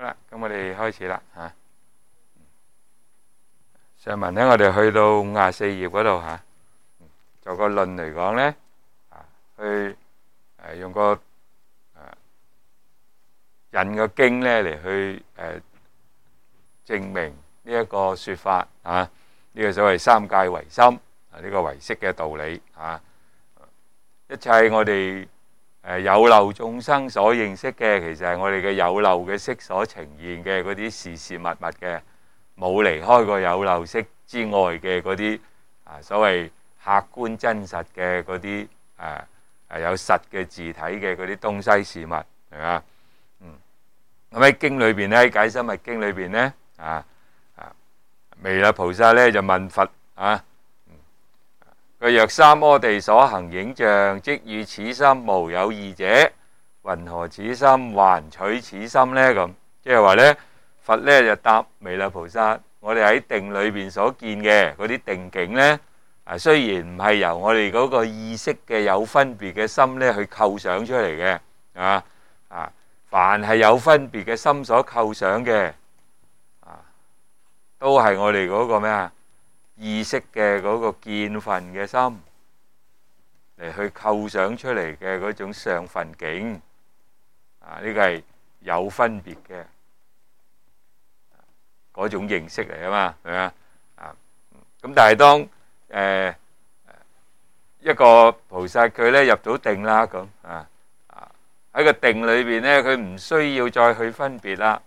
好啦，咁我哋開始啦嚇。上文咧，我哋去到54頁嗰度嚇，做個論嚟講咧，去用個引個經咧嚟去證明呢一個説法啊，呢個所謂三界唯心啊，呢個唯識嘅道理啊，一切我哋有漏眾生所認識嘅，其實係我哋嘅有漏嘅識所呈現嘅嗰啲事事物物嘅，冇離開過有漏識之外嘅嗰啲所謂客觀真實嘅嗰啲有實嘅自體嘅嗰啲東西事物，係嘛？咁喺經裏邊咧，喺解深密經裏邊咧，彌勒菩薩咧就問佛啊，佢若三摩地所行影像，即與此心無有異者，云何此心還取此心呢？咁即係話咧，佛咧就答彌勒菩薩，我哋喺定裏邊所見嘅嗰啲定境咧，雖然唔係由我哋嗰個意識嘅有分別嘅心咧去構想出嚟嘅，凡係有分別嘅心所構想嘅，都係我哋嗰個咩啊？意識嘅嗰個見分嘅心嚟去構想出嚟嘅嗰種相分境，呢個係有分別嘅嗰種認識嚟啊嘛，係咪啊？咁但係當一個菩薩佢咧入到定啦，咁喺個定裏邊咧，佢唔需要再去分別啦。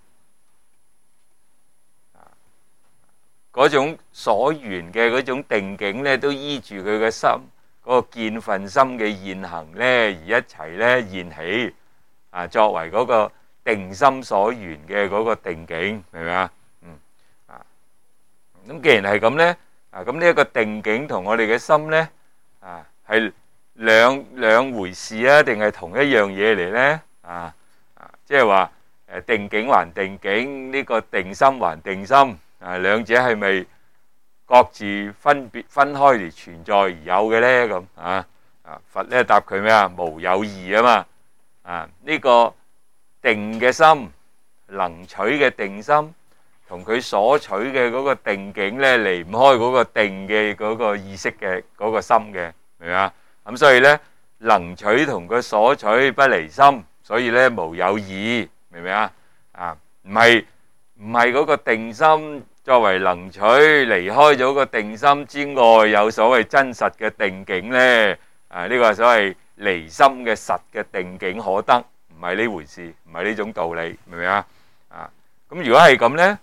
嗰種所緣嘅嗰種定境咧，都依住佢嘅心嗰個見分心嘅現行咧，而一齊咧現起作為嗰個定心所緣嘅嗰個定境，明唔明啊？咁既然係咁咧，咁呢一個定境同我哋嘅心咧，係兩回事啊，定係同一樣嘢嚟咧？即係話定境還定境，呢個定心還定心，兩者係咪各自分開而存在而有嘅咧？咁佛咧答佢咩啊？無有異啊嘛！呢個定嘅心，能取嘅定心，同佢所取嘅嗰個定境咧，離唔開嗰個定嘅嗰個意識嘅嗰個心嘅，明唔明啊？咁所以咧，能取同佢所取不離心，所以咧無有異，明唔明啊？唔係嗰個定心作為能取，離開咗個定心之外，有所謂真實嘅定境咧，呢個係所謂離心嘅實嘅定境可得，唔係呢回事，唔係呢種道理，明唔明啊？咁如果係咁咧，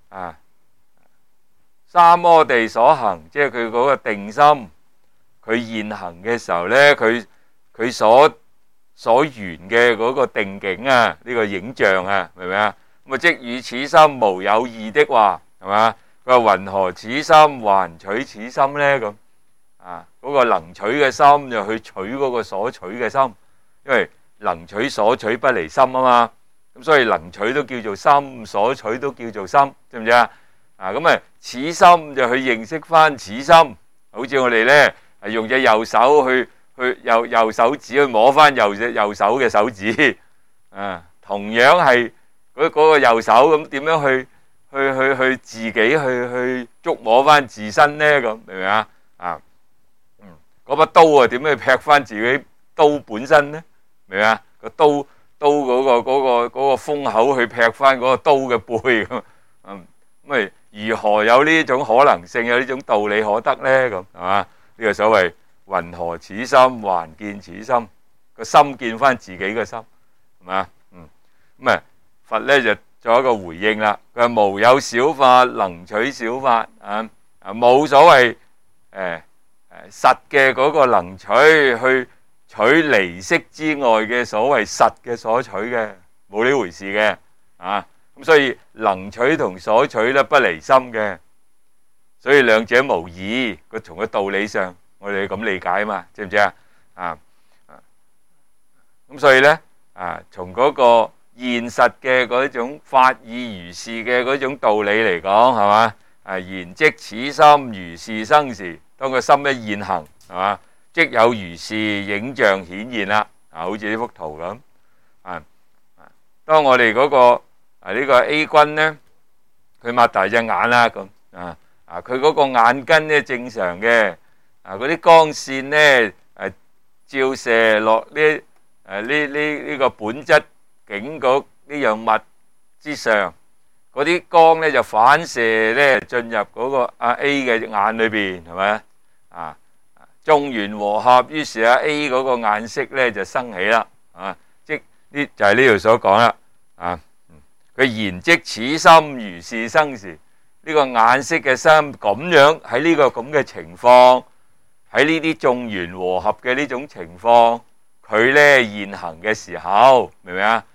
三摩地所行，即係佢嗰個定心，佢現行嘅時候咧，佢所緣嘅嗰個定境呢個影像明唔明啊？咁即與此心無有異的話，係嘛？佢話云何此心還取此心呢？咁嗰個能取嘅心就去取嗰個所取嘅心，因為能取所取不離心啊嘛。咁所以能取都叫做心，所取都叫做心，知唔知啊？咁此心就去認識翻此心，好似我哋咧用隻右手去右手指去摸翻右手嘅手指，同樣係嗰個右手，咁點樣去自己去觸摸翻自身咧？咁明唔明啊？嗰把刀點樣去劈翻自己刀本身咧？明唔明啊？個刀嗰個鋒口去劈翻嗰個刀嘅背咁，咁如何有呢種可能性，有呢種道理可得咧？咁係嘛？呢個所謂云何此心還見此心，個心見翻自己嘅心，係嘛？咁佛咧就做一個回應啦。佢話無有小法能取小法，冇所謂實嘅嗰個能取去取離識之外嘅所謂實嘅所取嘅，冇呢回事嘅。咁所以能取同所取咧不離心嘅，所以兩者無異。佢從個道理上，我哋咁理解嘛，知唔知啊？咁所以咧從嗰個現實嘅嗰種法義如是嘅嗰種道理嚟講，係嘛？言即此心如是生時，當個心一現行，係嘛？即有如是影像顯現啦。好似呢幅圖咁。當我哋嗰個呢個 A 君咧，佢擘大隻眼啦，咁佢嗰個眼根咧正常嘅，嗰啲光線咧照射落呢個本質景嗰呢樣物之上，嗰啲光咧就反射咧進入嗰個阿 A 嘅眼裏邊，係咪啊？眾緣和合，於是阿 A 嗰個眼色咧就生起啦，即呢就係呢度所講啦，佢言即此心如是生時，呢個眼色嘅心咁樣喺呢個咁嘅情況，喺呢啲眾緣和合嘅呢種情況，佢咧現行嘅時候，明唔明啊？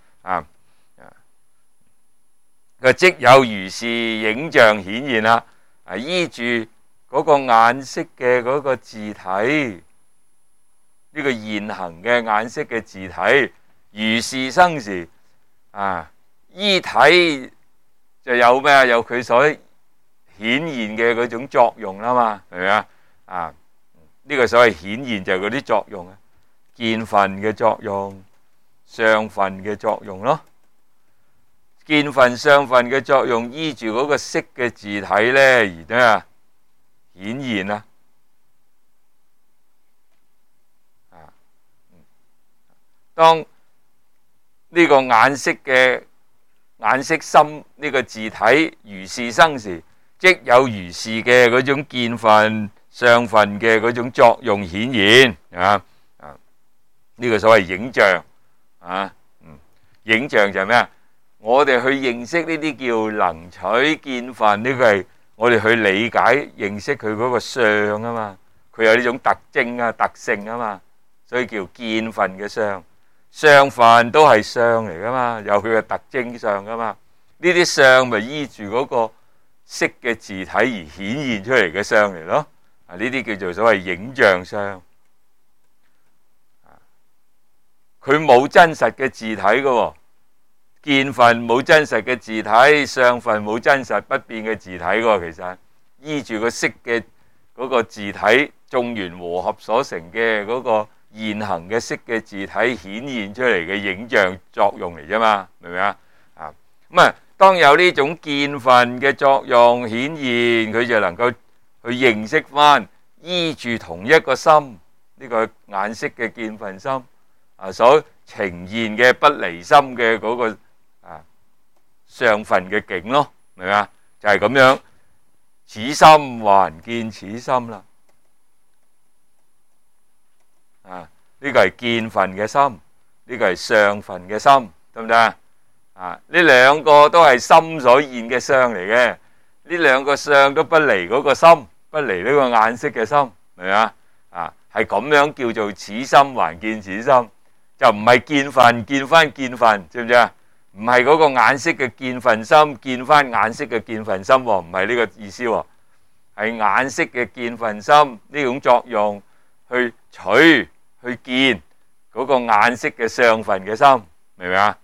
佢即有如是影像顯現啦，依住嗰個眼色嘅嗰個自體，呢個現行嘅眼色嘅自體，如是生時，依體就有咩啊？有佢所顯現嘅嗰種作用啦嘛，係咪啊？呢個所謂顯現就係嗰啲作用啊，見分嘅作用、相分嘅作用咯。見分、相分嘅作用，依住嗰個色嘅自體咧而顯現啦。當呢個眼色嘅眼色心呢個自體如是生時，即有如是嘅嗰種見分、相分嘅嗰種作用顯現呢個所謂影像影像就係咩啊？我哋去認識呢啲叫能取見分，呢個係我哋去理解認識佢嗰個相啊嘛，佢有呢種特徵啊、特性啊嘛，所以叫見分嘅相。相分都係相嚟噶嘛，有佢嘅特徵相噶嘛。呢啲相咪依住嗰個色嘅自體而顯現出嚟嘅相嚟咯。呢啲叫做所謂影像相。佢冇真實嘅自體噶，見分冇真實嘅自體，相分冇真實不變嘅自體噶。其實依住個色嘅嗰個自體，眾緣和合所成嘅嗰個現行嘅色嘅自體顯現出嚟嘅影像作用嚟啫嘛，明唔明啊？當有呢種見分嘅作用顯現，佢就能夠去認識翻依住同一個心，呢個眼色嘅見分心所呈現嘅不離心嘅嗰個相分嘅境咯，明唔明啊？就係咁樣，此心還見此心啦。呢個係見分嘅心，呢個係相分嘅心，得唔得啊？呢兩個都係心所現嘅相嚟嘅，呢兩個相都不離嗰個心，不離呢個眼色嘅心，明唔明啊？係咁樣叫做此心還見此心，就唔係見分見翻見分，知唔知啊？唔係嗰個眼色嘅見分心見翻眼色嘅見分心，唔係呢個意思，係眼色嘅見分心呢種作用去取去見嗰個眼色嘅相分嘅心，明唔明啊？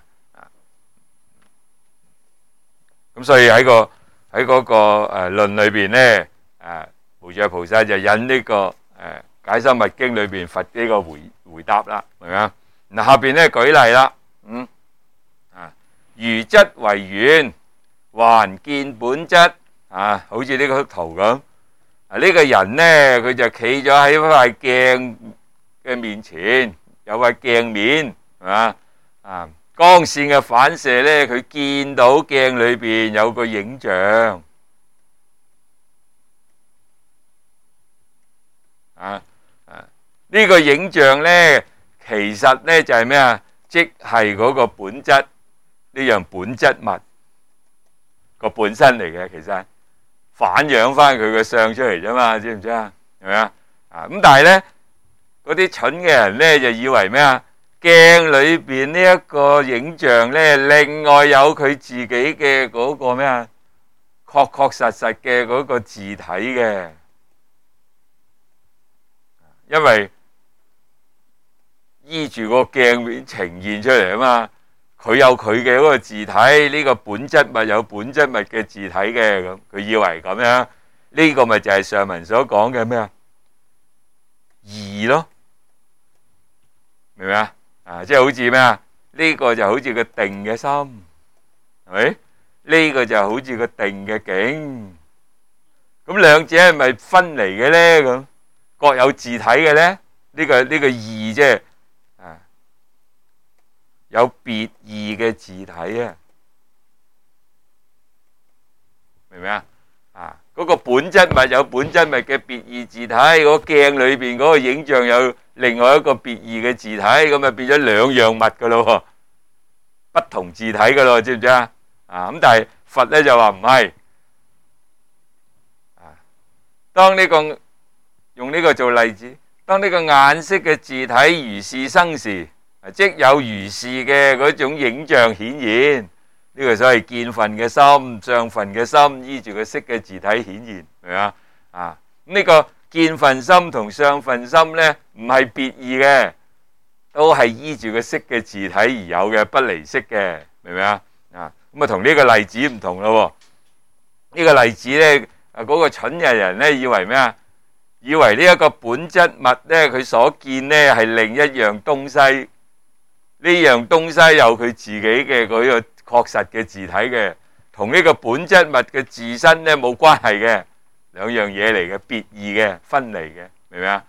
咁所以喺嗰個論裏邊咧，無著菩薩就引呢個解深密經裏邊佛呢個回答啦，明唔明啊？嗱，下邊咧舉例啦，如質為緣，還見本質，好似呢個圖咁。呢個人咧，佢就企咗喺塊鏡嘅面前，有塊鏡面，係嘛？光線嘅反射咧，佢見到鏡裏邊有個影像，呢個影像咧，其實咧就係咩啊？即係嗰個本質，呢樣本質物個本身嚟嘅，其實反映翻佢個相出嚟啫嘛，知唔知啊？係咪啊？咁但係咧，嗰啲蠢嘅人咧就以為咩啊？鏡裏邊呢一個影像咧，另外有佢自己嘅嗰個咩啊？確確實實嘅嗰個自體嘅，因為依住個鏡面呈現出嚟啊嘛，佢有佢嘅嗰個自體，呢個本質物有本質物嘅自體嘅，咁佢以為咁樣，呢個咪就係上文所講嘅咩啊？義咯，明唔明啊？即係好似咩啊？呢個就好似個定嘅心， 係咪？呢個就好似個定嘅境。咁兩者係咪分離嘅咧？咁各有自體嘅咧？呢個義即係有別義嘅自體啊，明唔明啊？嗰個本質物有本質物嘅別義自體，嗰鏡裏邊嗰個影像有另外一個別義嘅自體，咁咪變咗兩樣物噶咯，不同自體噶咯，知唔知啊？咁但係佛咧就話唔係，當呢個用呢個做例子，當呢個眼識嘅自體如是生時，即有如是嘅嗰種影像顯現。呢個所謂見分嘅心、相分嘅心，依住個識嘅自體顯現，明唔明啊？呢個見分心同相分心咧，唔係別義嘅，都係依住個識嘅自體而有嘅，不離識嘅，明唔明啊？咁啊，同呢個例子唔同咯。呢個例子咧，嗰個蠢嘅人咧，以為咩啊？以為呢一個本質物咧，佢所見咧係另一樣東西，呢樣東西有佢自己嘅嗰個確實嘅自體嘅，同呢個本質物嘅自身咧冇關係嘅，兩樣嘢嚟嘅，別異嘅，分離嘅，明唔明啊？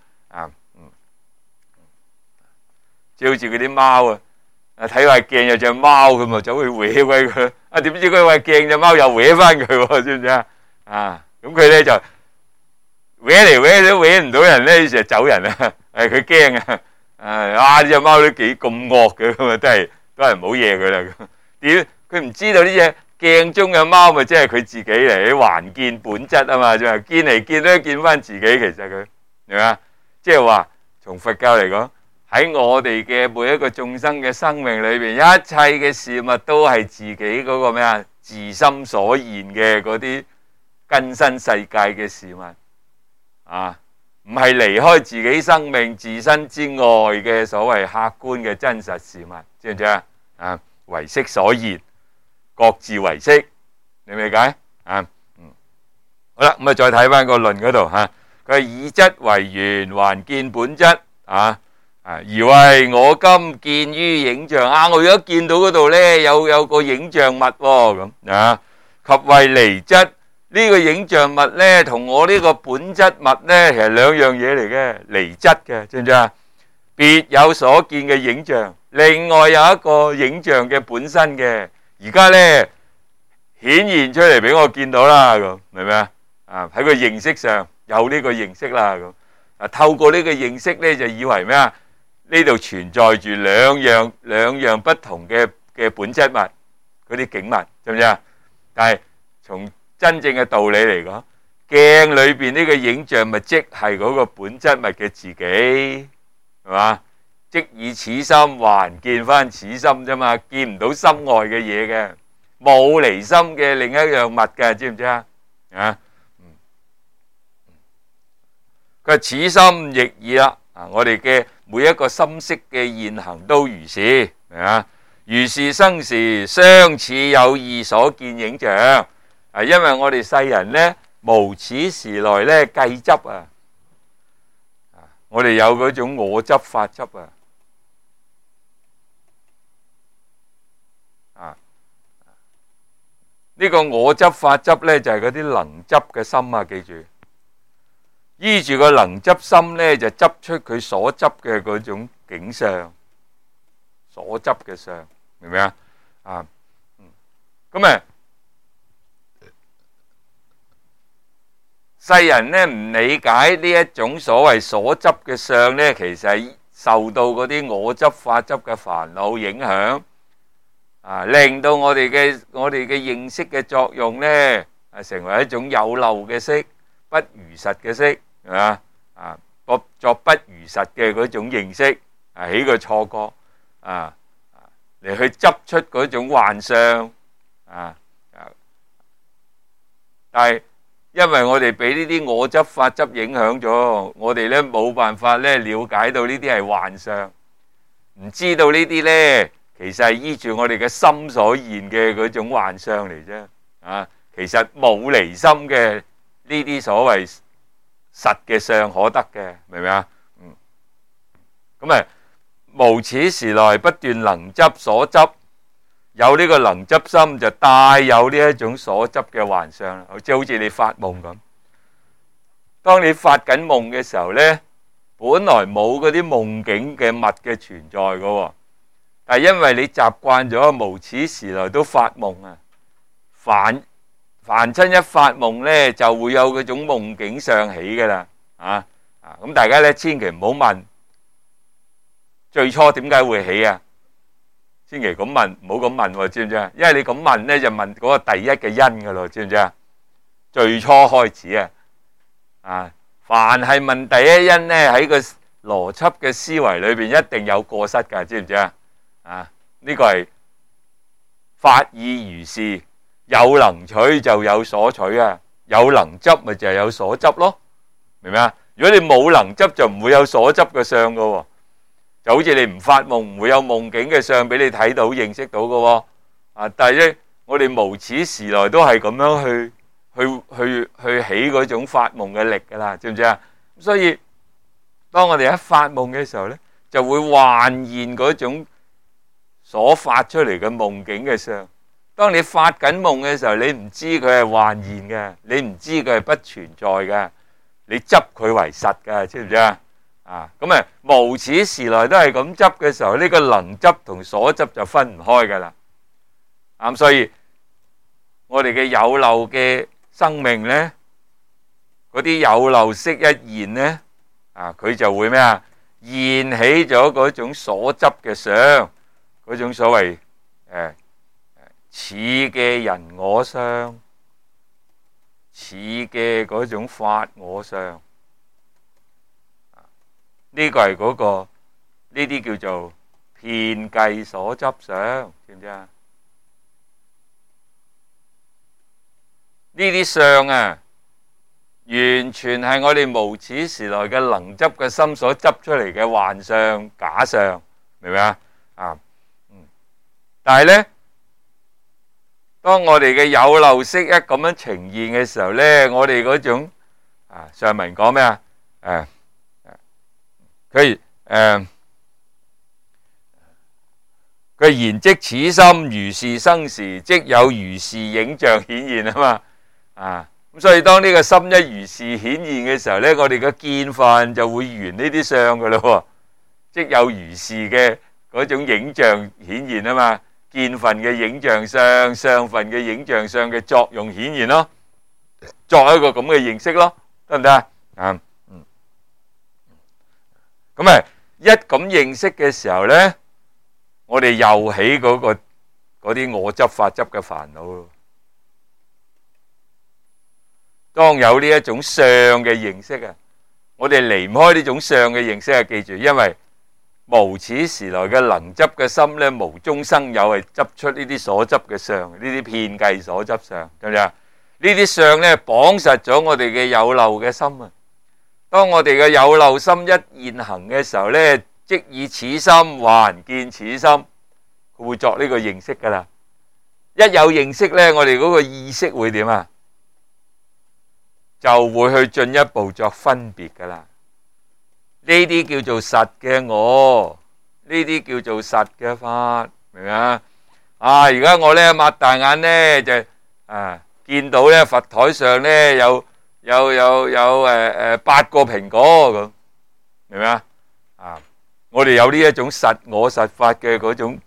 即係好似嗰啲貓啊，睇塊鏡有隻貓，佢咪走去搲鬼佢，點知嗰塊鏡隻貓又搲翻佢，知唔知啊？咁佢咧就搲嚟搲去都搲唔到人咧，成日走人啊！佢驚啊！呢隻貓都幾咁惡嘅，咁啊都係唔好嘢佢啦。點佢唔知道呢隻鏡中嘅貓咪即係佢自己嚟，還見本質啊嘛，就係見嚟見都見翻自己，其實佢明嘛？即係話從佛教嚟講，喺我哋嘅每一個眾生嘅生命裏邊，一切嘅事物都係自己嗰個咩啊？自心所現嘅嗰啲根身世界嘅事物唔係離開自己生命自身之外嘅所謂客觀嘅真實事物，知唔知啊？唯識所現，各自唯識，你理解？好啦，咁啊再睇翻個論嗰度吓，佢係以質為緣，還見本質而為我今見於影像我而家見到嗰度咧有個影像物咁及為離質。呢個影像物咧，同我呢個本質物咧，其實兩樣嘢嚟嘅，離質嘅，知唔知啊？別有所見嘅影像，另外有一個影像嘅本身嘅，而家咧顯現出嚟俾我見到啦，咁明唔明啊？喺個認識上有呢個認識啦，咁透過呢個認識咧，就以為咩啊？呢度存在住兩樣不同嘅本質物，嗰啲景物，知唔知啊？但係從真正嘅道理嚟講，鏡裏邊呢個影像咪即係嗰個本質物嘅自己，係嘛？即以此心還見翻此心啫嘛，見唔到心外嘅嘢嘅，冇離心嘅另一樣物嘅，知唔知啊？佢話此心亦爾啦，我哋嘅每一個心識嘅現行都如是，如是生時相似有異所見影像。因為我哋世人咧無始時來咧計執我哋有嗰種我執法執呢個我執法執咧就係嗰啲能執嘅心記住，依住個能執心咧就執出佢所執嘅嗰種景象，所執嘅相，明唔明啊？咁世人咧唔理解呢一種所謂所執嘅相咧，其實係受到嗰啲我執法執嘅煩惱影響，令到我哋嘅認識嘅作用咧，成為一種有漏嘅識，不如實嘅識，作不如實嘅嗰種認識，起個錯覺，嚟去執出嗰種幻象，但係因為我哋俾呢啲我執法執影響咗，我哋咧冇辦法咧了解到呢啲係幻象，唔知道呢啲咧其實係依住我哋嘅心所現嘅嗰種幻象嚟啫。其實冇離心嘅呢啲所謂實嘅相可得嘅，明唔明啊？咁無始時來不斷能執所執， 有呢個能執心，就帶有呢一種所執嘅幻相，即係好似你發夢咁。當你發緊夢嘅時候呢，本來冇嗰啲夢境嘅物嘅存在嘅，但係因為你習慣咗無始時來都發夢啊，凡親一發夢呢，就會有嗰種夢境相起噶啦，咁大家呢，千祈唔好問最初點解會起啊，千祈咁問，唔好咁問喎，知唔知啊？因為你咁問呢，就問嗰個第一嘅因噶咯，知唔知啊？最初開始凡係問第一因呢，喺個邏輯嘅思維裏邊一定有過失噶，知唔知啊？呢個係法義如是，有能取就有所取啊，有能執咪就係有所執咯，明唔明啊？如果你冇能執，就唔會有所執嘅相噶喎，就好似你唔發夢，唔會有夢境嘅相俾你睇到、認識到噶喎。但係咧，我哋無始時來都係咁樣去起嗰種發夢嘅力噶啦，知唔知啊？所以當我哋一發夢嘅時候咧，就會幻現嗰種所發出嚟嘅夢境嘅相。當你發緊夢嘅時候，你唔知佢係幻現嘅，你唔知佢係不存在嘅，你執佢為實嘅，知唔知啊？咁無始時來都係咁執嘅時候，呢個能執同所執就分唔開噶啦。所以我哋嘅有漏嘅生命呢，嗰啲有漏識一現呢，佢就會咩啊？現起咗嗰種所執嘅相，嗰種所謂似嘅人我相，似嘅嗰種法我相，呢個係嗰個呢啲叫做遍計所執相，知唔知啊？呢啲相完全係我哋無始時來嘅能執嘅心所執出嚟嘅幻相假相，明唔明啊？但係呢，當我哋嘅有漏識一咁樣呈現嘅時候呢，我哋嗰種上文講咩啊？佢言即此心如是生時，即有如是影像顯現啊嘛。咁所以當呢個心一如是顯現嘅時候呢，我哋嘅見分就會緣呢啲相噶咯，即有如是嘅嗰種影像顯現啊嘛。見分嘅影像相，相分嘅影像相嘅作用顯現咯，作一個咁嘅認識咯，得唔得啊？咁一咁認識嘅時候呢，我哋又起嗰啲我執法執嘅煩惱咯。當有呢一種相嘅認識我哋離唔開呢種相嘅認識記住，因為無始時來嘅能執嘅心呢，無中生有係執出呢啲所執嘅相，呢啲遍計所執相，知唔知啊？呢啲相呢，綁實咗我哋嘅有漏嘅心啊！當我哋嘅有漏心一現行嘅時候呢，即以此心還見此心，佢會作呢個認識噶啦。一有認識呢，我哋嗰個意識會點啊？就會去進一步作分別噶啦。呢啲叫做實嘅我，呢啲叫做實嘅法，明唔明啊？而家我呢擘大眼呢，就見到呢佛台上呢有8個蘋果咁，明唔明啊？我哋有呢一種實我實法嘅嗰種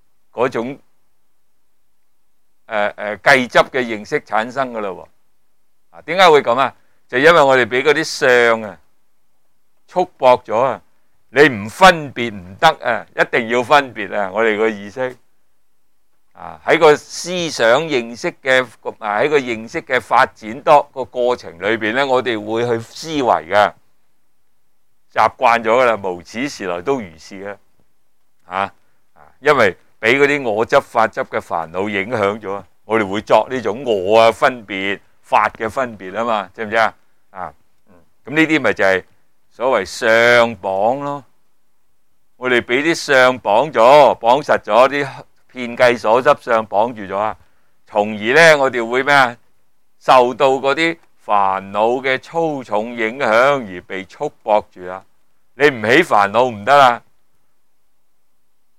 計執嘅認識產生噶啦。點解會咁啊？就因為我哋俾嗰啲相束縛咗你唔分別唔得一定要分別我哋個意識喺個思想認識嘅喺個認識嘅發展多個過程裏邊咧，我哋會去思維嘅，習慣咗噶啦，無始時來都如是嘅因為俾嗰啲我執法執嘅煩惱影響咗，我哋會作呢種我分別法嘅分別啊嘛，知唔知啊？咁呢啲咪就係所謂相綁咯。我哋俾啲相綁咗，綁實咗啲遍計所執相綁住咗從而呢，我哋會咩啊？受到嗰啲煩惱嘅粗重影響而被束縛住啦。你唔起煩惱唔得啦，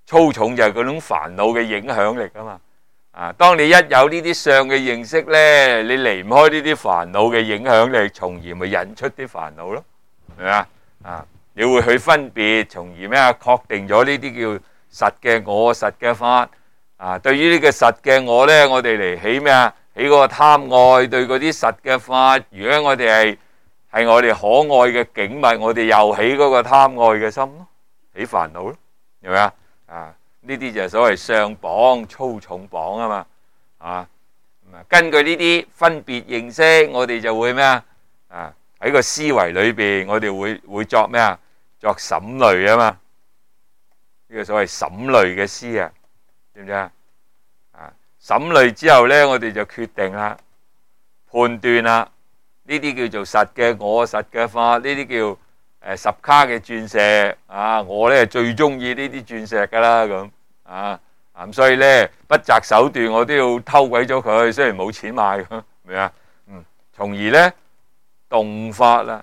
粗重就係嗰種煩惱嘅影響力啊嘛。當你一有呢啲相嘅認識咧，你離唔開呢啲煩惱嘅影響力，從而咪引出啲煩惱咯，係咪啊？你會去分別，從而咩啊？確定咗呢啲叫實嘅我、實嘅法。對於呢個實嘅我咧，我哋嚟起咩啊？起嗰個貪愛，對嗰啲實嘅法。如果我哋係我哋可愛嘅景物，我哋又起嗰個貪愛嘅心咯，起煩惱咯，係咪啊？呢啲就係所謂相綁、粗重綁啊嘛。根據呢啲分別認識，我哋就會咩啊？喺個思維裏邊，我哋會作咩啊？作審慮啊嘛。呢個所謂審慮嘅思啊，知唔知啊？審慮之後咧，我哋就決定啦、判斷啦。呢啲叫做實嘅我、實嘅法。呢啲叫十卡嘅鑽石我咧最中意呢啲鑽石噶啦咁咁，所以咧不擇手段我都要偷鬼咗佢，雖然冇錢買咁，明啊？從而咧動法啦、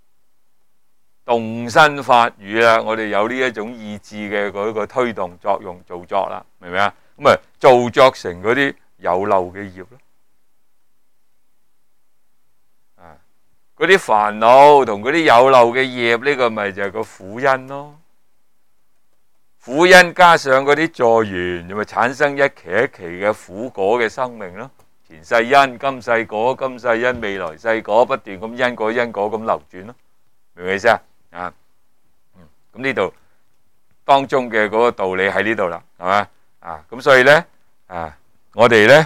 動身發語啦，我哋有呢一種意志嘅嗰個推動作用造作啦，明唔明啊？咁啊造作成嗰啲有漏嘅業咯。嗰啲煩惱同嗰啲有漏嘅業，呢個咪就係個苦因咯。苦因加上嗰啲助緣，就咪產生一期一期嘅苦果嘅生命咯。前世因，今世果，今世因，未來世果，不斷咁因果咁流轉咯。明唔明意思啊？咁呢度當中嘅嗰個道理喺呢度啦，係嘛？咁所以咧我哋咧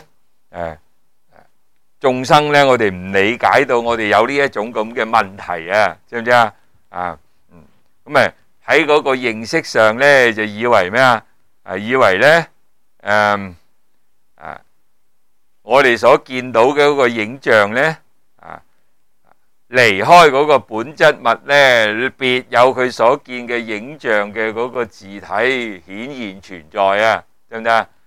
眾生咧，我哋唔理解到我哋有呢一種咁嘅問題啊，知唔知啊？咁喺嗰個認識上咧，就以為咩啊？以為咧我哋所見到嘅嗰個影像咧離開嗰個本質物咧，別有佢所見嘅影像嘅嗰個自體顯現存在啊，知唔知啊？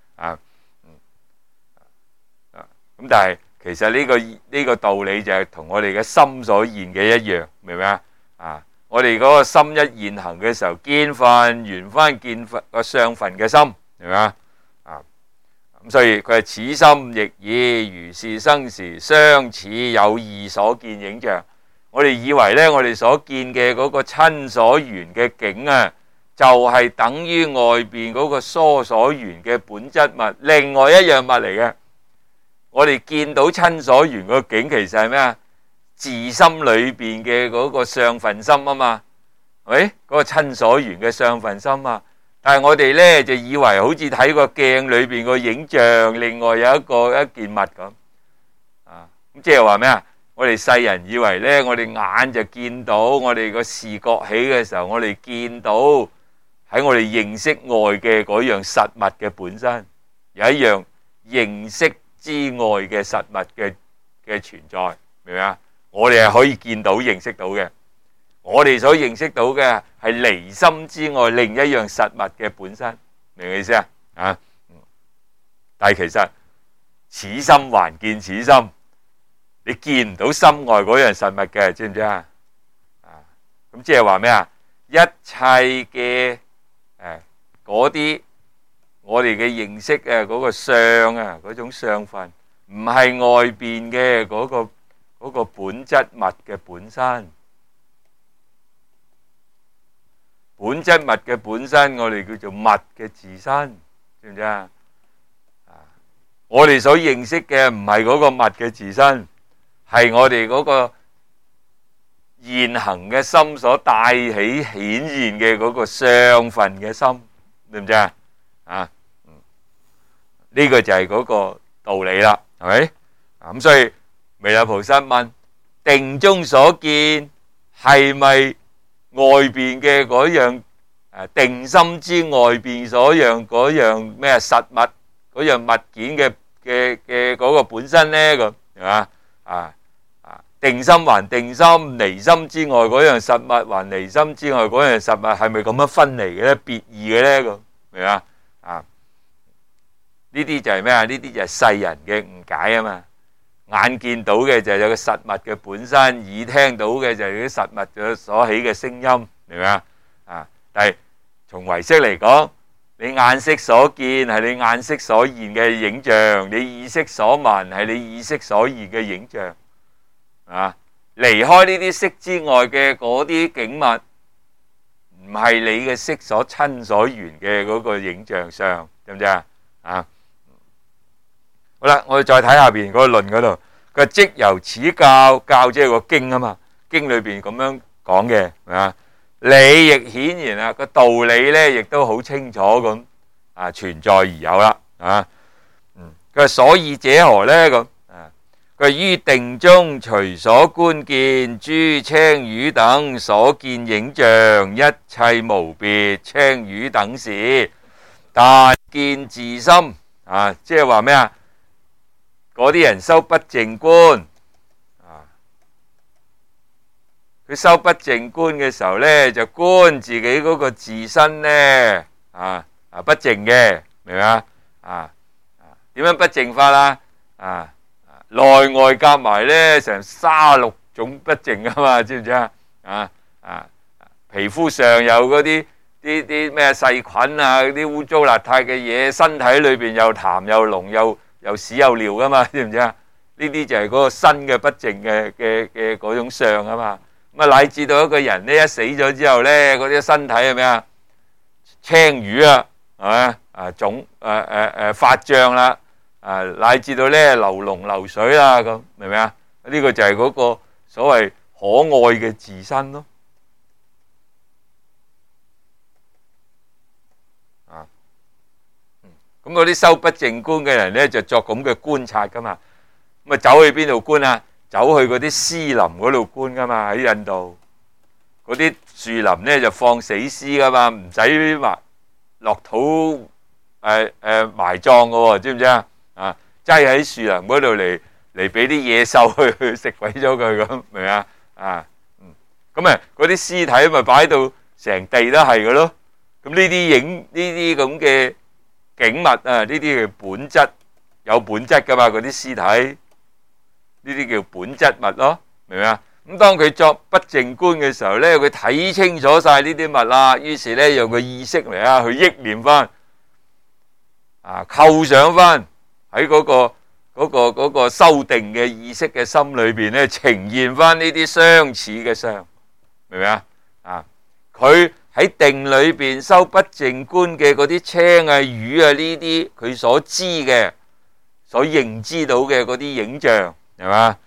咁但係其實呢個道理就係同我哋嘅心所現嘅一樣，明唔明啊？我哋嗰個心一現行嘅時候，見分緣翻見分個相分嘅心，明唔明啊？咁所以佢係此心亦以如是生時相似有異所見影像。我哋以為咧，我哋所見嘅嗰個親所緣嘅境啊，就係等於外邊嗰個疏所緣嘅本質物，另外一樣物嚟嘅。我哋見到親所緣個境，其實係咩啊？自心裏邊嘅嗰個相分心啊嘛，係咪？嗰個親所緣嘅相分心啊。但係我哋咧就以為好似睇個鏡裏邊個影像，另外有一件物咁咁即係話咩啊？我哋世人以為咧，我哋眼就見到，我哋個視覺起嘅時候，我哋見到喺我哋認識外嘅嗰樣實物嘅本身，有一樣認識之外嘅實物嘅存在，明唔明啊？我哋係可以見到、認識到嘅。我哋所認識到嘅係離心之外另一樣實物嘅本身，明唔明意思啊？但係其實此心還見此心，你見唔到心外嗰樣實物嘅，知唔知啊？咁即係話咩啊？一切嘅嗰啲我哋嘅認識嗰個相啊，嗰種相分，唔係外邊嘅嗰個本質物嘅本身。本質物嘅本身，我哋叫做物嘅自身，知唔知啊？我哋所認識嘅唔係嗰個物嘅自身，係我哋嗰個現行嘅心所帶起顯現嘅嗰個相分嘅心，知唔知啊？呢個就係嗰個道理啦，係咪？咁所以彌勒菩薩問：定中所見係咪外邊嘅嗰樣定心之外邊所樣嗰樣咩實物嗰樣物件嘅嗰個本身呢？咁係嘛？定心還定心，離心之外嗰樣實物還離心之外嗰樣實物，係咪咁樣分離嘅咧？別異嘅咧？咁明嘛？呢啲就係咩啊？呢啲就係世人嘅誤解啊嘛！眼見到嘅就係有個實物嘅本身，耳聽到嘅就係啲實物嘅所起嘅聲音，明唔明啊？但係從唯識嚟講， 你眼色所見係你眼色所現嘅影像，你耳色所聞係你耳色所現嘅影像。啊，離開呢啲色之外嘅嗰啲景物，唔係你嘅色所親所緣嘅嗰個影像上，知唔知啊？啊，好啦，我哋再睇下邊嗰個論嗰度，佢即由此教，教即係個經啊嘛，經裏邊咁樣講嘅，係嘛？理亦顯然啊，個道理咧亦都好清楚咁啊，存在而有啦，啊，佢話所以者何咧咁啊？佢於定中隨所觀見諸青魚等所見影像，一切無別青魚等事，但見自心啊，即係話咩啊？嗰啲人修不淨觀。佢修不淨觀嘅時候咧，就觀自己嗰個自身咧，不淨嘅，明唔明啊？點樣不淨法啦？內外夾埋咧，成36種不淨噶嘛，知唔知啊？皮膚上有嗰啲咩細菌啊，嗰啲污糟邋遢嘅嘢，身體裏邊又痰又膿又屎又尿噶嘛，知唔知啊？呢啲就係嗰個身嘅不淨嘅嗰種相啊嘛。咁啊，乃至到一個人呢，一死咗之後咧，嗰啲身體係咩啊？青瘀啊，係咪啊？腫發脹啦，乃至到咧流膿流水啦，咁明唔明啊？呢個就係嗰個所謂可愛嘅自身咯。咁嗰啲修不淨觀嘅人咧，就作咁嘅觀察噶嘛。咁啊，走去邊度觀啊？走去嗰啲屍林嗰度觀噶嘛，喺印度嗰啲樹林咧就放死屍噶嘛，唔使落土埋葬噶喎，知唔知啊？擠喺樹林嗰度嚟俾啲野獸去食鬼咗佢咁，明啊？咁啊嗰啲屍體咪擺到成地都係噶咯。咁呢啲咁嘅景物啊，呢啲嘅本質有本質噶嘛，嗰啲屍體。呢啲叫本質物咯，明唔明啊？咁當佢作不淨觀嘅時候咧，佢睇清楚晒呢啲物啦，於是咧用個意識嚟去憶念翻，構想翻喺嗰個修定嘅意識嘅心裏邊咧，呈現翻呢啲相似嘅相，明唔明啊？佢喺定裏邊修不淨觀嘅嗰啲青啊、魚啊呢啲，佢所知嘅、所認知到嘅嗰啲影像。係嘛？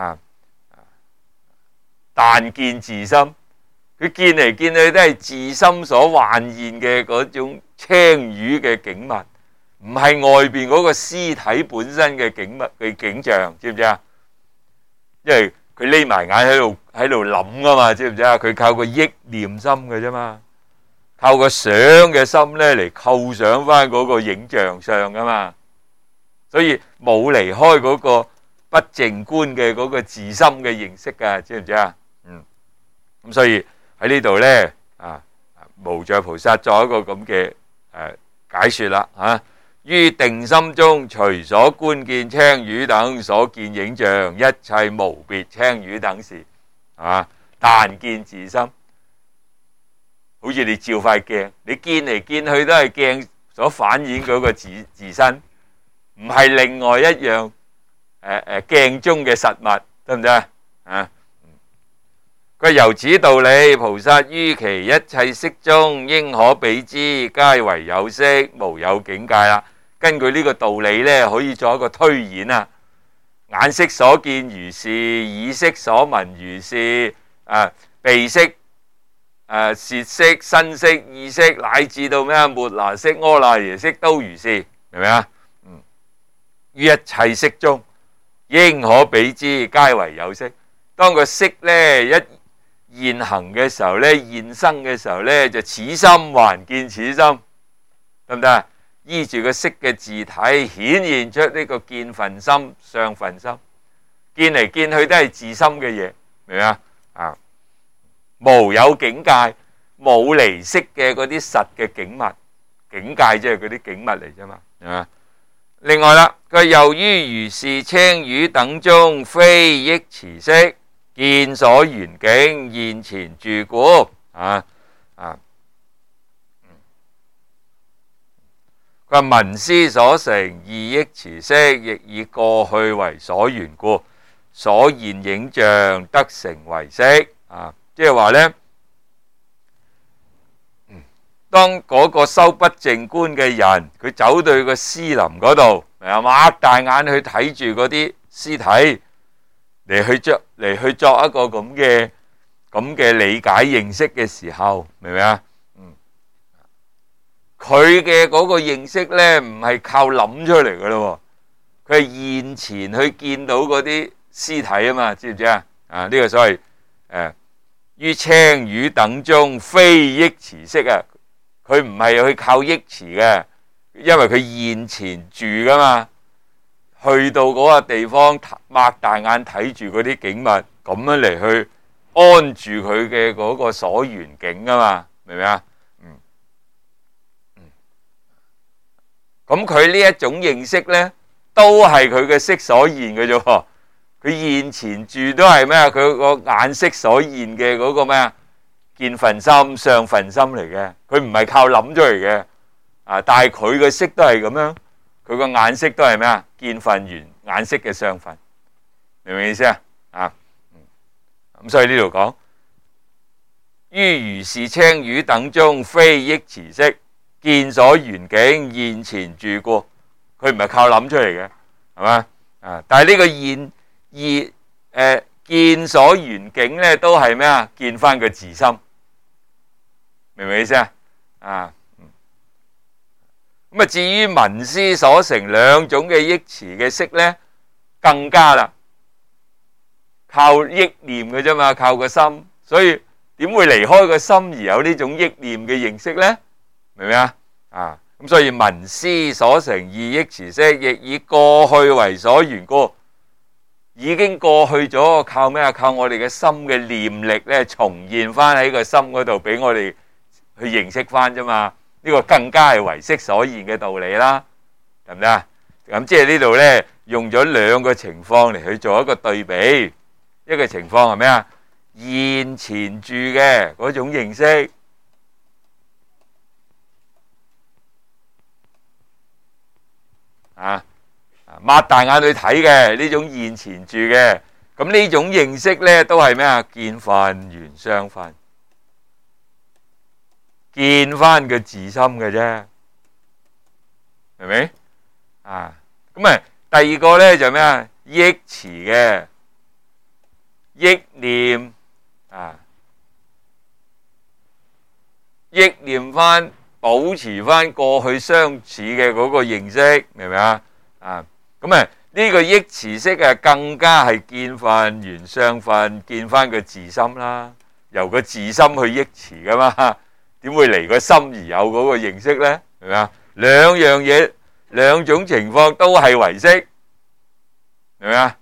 但見自心，佢見嚟見去都係自心所幻現嘅嗰種青魚嘅景物，唔係外邊嗰個屍體本身嘅景物嘅景象，知唔知啊？因為佢匿埋眼喺度諗噶嘛，知唔知啊？佢靠個憶念心嘅啫嘛，靠個想嘅心咧嚟構想翻嗰個影像上噶嘛，所以冇離開嗰個不淨觀嘅嗰個自心嘅認識噶，知唔知啊？咁所以喺呢度咧無著菩薩作一個咁嘅解說啦嚇。於定心中隨所觀見青魚等所見影像，一切無別青魚等事，但見自心，好似你照塊鏡，你見嚟見去都係鏡所反映嗰個自身，唔係另外一樣。鏡中嘅實物，得唔得啊？佢由此道理，菩薩於其一切色中，應可比之，皆為有色，無有境界啦。根據呢個道理咧，可以做一個推演啊。眼色所見如是，耳色所聞如是，鼻色、舌色、身色、意識，乃至到咩啊末那識、阿賴耶識都如是，明唔明啊？於一切色中。應可比之，皆為有色。當個色咧一現行嘅時候咧，現生嘅時候咧，就此心還見此心，得唔得？依住個色嘅字體，顯現出呢個見分心、相分心，見嚟見去都係自心嘅嘢，明唔明啊？無有境界，冇離色嘅嗰啲實嘅景物，境界即係嗰啲景物嚟啫嘛，係嘛？另外啦，佢由於如是青魚等中，非憶持識，見所緣境，現前住故， 佢話文思所成，二益辭飾，亦以過去為所緣故，所現影像得成為色。即係話呢，當嗰個修不淨觀嘅人，佢走到去個屍林嗰度，擘大眼去睇住嗰啲屍體，嚟去作一個咁嘅理解認識嘅時候，明唔明啊？佢嘅嗰個認識呢，唔係靠諗出嚟噶咯，佢係現前去見到嗰啲屍體啊嘛，知唔知啊？呢個所謂於青瘀等中非益辭飾啊，佢唔係去靠益辭嘅，因為佢現前住噶嘛，去到嗰個地方擘大眼睇住嗰啲景物，咁樣嚟去安住佢嘅嗰個所緣境啊嘛，明唔明啊？咁佢呢一種認識呢，都係佢嘅色所現嘅啫。佢現前住都係咩啊？佢個眼色所現嘅嗰個咩啊？見分心、相分心嚟嘅。佢唔係靠諗出嚟嘅。但係佢嘅色都係咁樣，佢個眼色都係咩啊？見分緣眼色嘅相分，明唔明意思啊？咁所以呢度講，於如是青瘀等中，非益辭飾。見所緣境現前住故，佢唔係靠諗出嚟嘅，係嘛？但係呢個見所緣境咧，都係咩啊？見翻個自心，明唔明意思啊？咁至於文思所成兩種嘅益辭嘅色咧，更加啦，靠憶念嘅啫嘛，靠個心，所以點會離開個心而有呢種憶念嘅認識咧？明唔明啊？咁所以文思所成二益辭飾，亦以過去為所緣故，已經過去咗，靠咩啊？靠我哋嘅心嘅念力咧，重現翻喺個心嗰度，俾我哋去認識翻啫嘛。呢個更加係唯識所現嘅道理啦，得唔得啊？咁即係呢度咧，用咗兩個情況嚟去做一個對比。一個情況係咩啊？現前住嘅嗰種認識。擘大眼去睇嘅呢種現前住嘅，咁呢種認識呢都係咩啊？見分緣相分，見翻個自心嘅啫，明唔明？咁第二個呢就咩啊？益辭嘅憶念憶念翻。保持翻過去相似嘅嗰個認識，明唔明啊？咁呢個益辭飾更加係見分緣相分，見翻個自心啦，由個自心去益辭噶嘛，點會離個心而有嗰個認識呢？明唔明啊？兩樣嘢，兩種情況都係唯識，明唔明啊？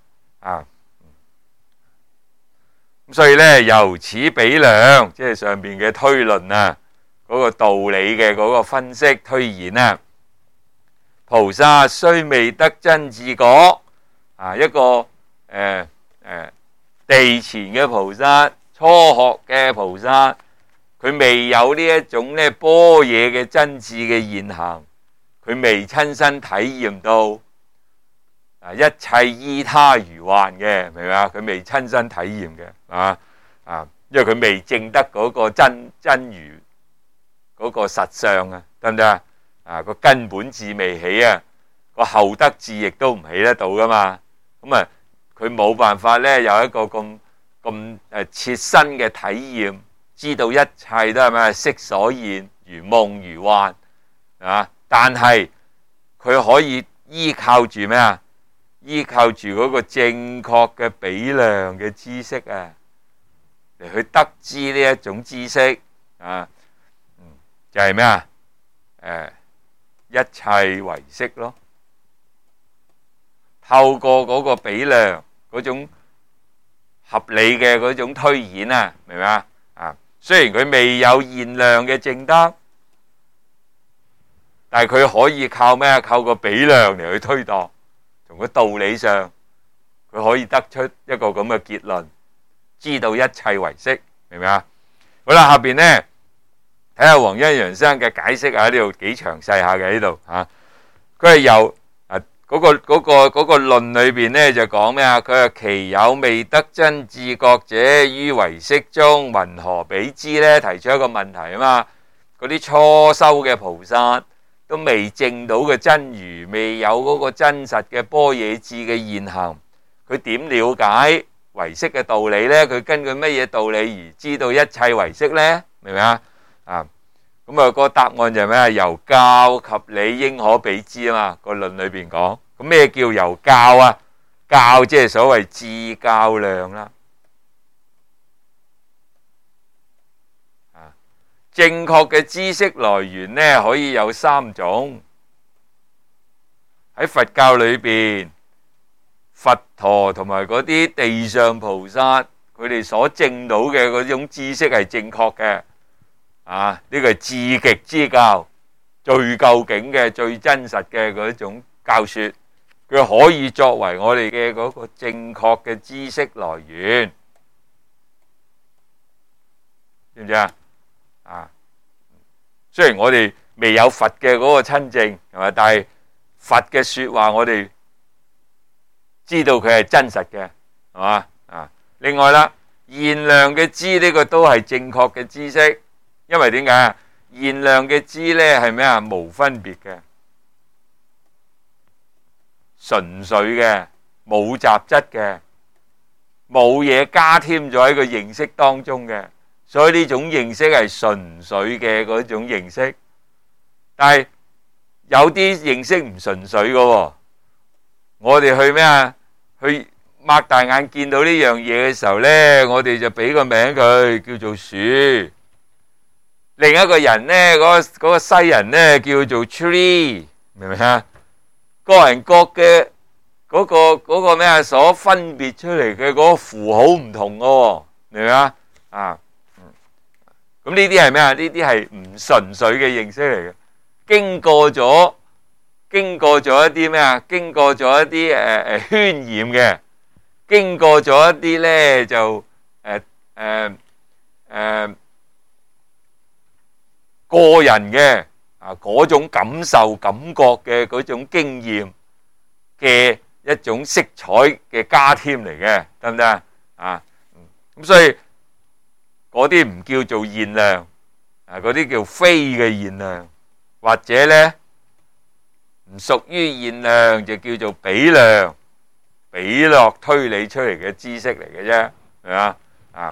咁所以呢，由此比量，即係上邊嘅推論啊。嗰個道理嘅嗰個分析推演啊，菩薩雖未得真自覺，一個地前嘅菩薩，初學嘅菩薩，佢未有呢一種咧般若嘅真智嘅現行，佢未親身體驗到一切依他如幻嘅，明唔明啊？佢未親身體驗嘅，因為佢未證得嗰個真如。嗰個實相啊，得唔得啊？個根本智未起啊，個後得智亦都唔起得到噶嘛。咁佢冇辦法咧，有一個咁切身嘅體驗，知道一切都係咩色所現，如夢如幻但係佢可以依靠住咩啊？依靠住嗰個正確嘅比量嘅知識啊，嚟去得知呢一種知識就係咩啊？一切唯識咯。透過嗰個比量嗰種合理嘅嗰種推演啊，明唔明啊？雖然佢未有現量嘅證得，但係佢可以靠咩啊？靠個比量嚟去推度，從個道理上，佢可以得出一個咁嘅結論，知道一切唯識，明唔明啊？好啦，下邊呢。睇下黃一陽生嘅解釋啊，呢度幾詳細下嘅呢度佢係由嗰個論裏邊咧就講咩啊？佢話其有未得真自覺者，於唯識中，云何比之咧？提出一個問題啊嘛。嗰啲初修嘅菩薩都未證到嘅真如，未有嗰個真實嘅般若智嘅現行，佢點了解唯識嘅道理咧？佢根據乜嘢道理而知道一切唯識咧？明唔明啊？咁啊，個答案就係咩啊？由教及理應可比之啊嘛。個論裏邊講，咁咩叫由教啊？教即係所謂自教量啦。正確嘅知識來源呢，可以有三種。喺佛教裏邊，佛陀同埋嗰啲地上菩薩，佢哋所證到嘅嗰種知識係正確嘅。呢個係至極之教，最究竟嘅、最真實嘅嗰種教說，佢可以作為我哋嘅嗰個正確嘅知識來源，知唔知啊？雖然我哋未有佛嘅嗰個親證，係咪？但係佛嘅說話，我哋知道佢係真實嘅，係嘛？另外啦，現量嘅知呢個都係正確嘅知識。因為點解啊？現量嘅知呢係咩啊？無分別嘅，純粹嘅，冇雜質嘅，冇嘢加添咗喺個認識當中嘅，所以呢種認識係純粹嘅嗰種認識。但係有啲認識唔純粹嘅，我哋去咩啊？去擘大眼見到呢樣嘢嘅時候呢，我哋就俾個名佢叫做樹。另一個人呢，嗰個西人呢，叫做 tree， 明唔明啊？個人各嘅嗰個咩啊，所分別出嚟嘅嗰個符號唔同嘅，明唔明啊？咁呢啲係咩啊？呢啲係唔純粹嘅認識嚟嘅，經過咗一啲咩啊？經過咗一啲渲染嘅，經過咗一啲咧就個人嘅嗰種感受感覺嘅嗰種經驗嘅一種色彩嘅加添嚟嘅，得唔得啊？咁所以嗰啲唔叫做現量，嗰啲叫非嘅現量，或者咧唔屬於現量就叫做比量，比落推理出嚟嘅知識嚟嘅啫，係嘛？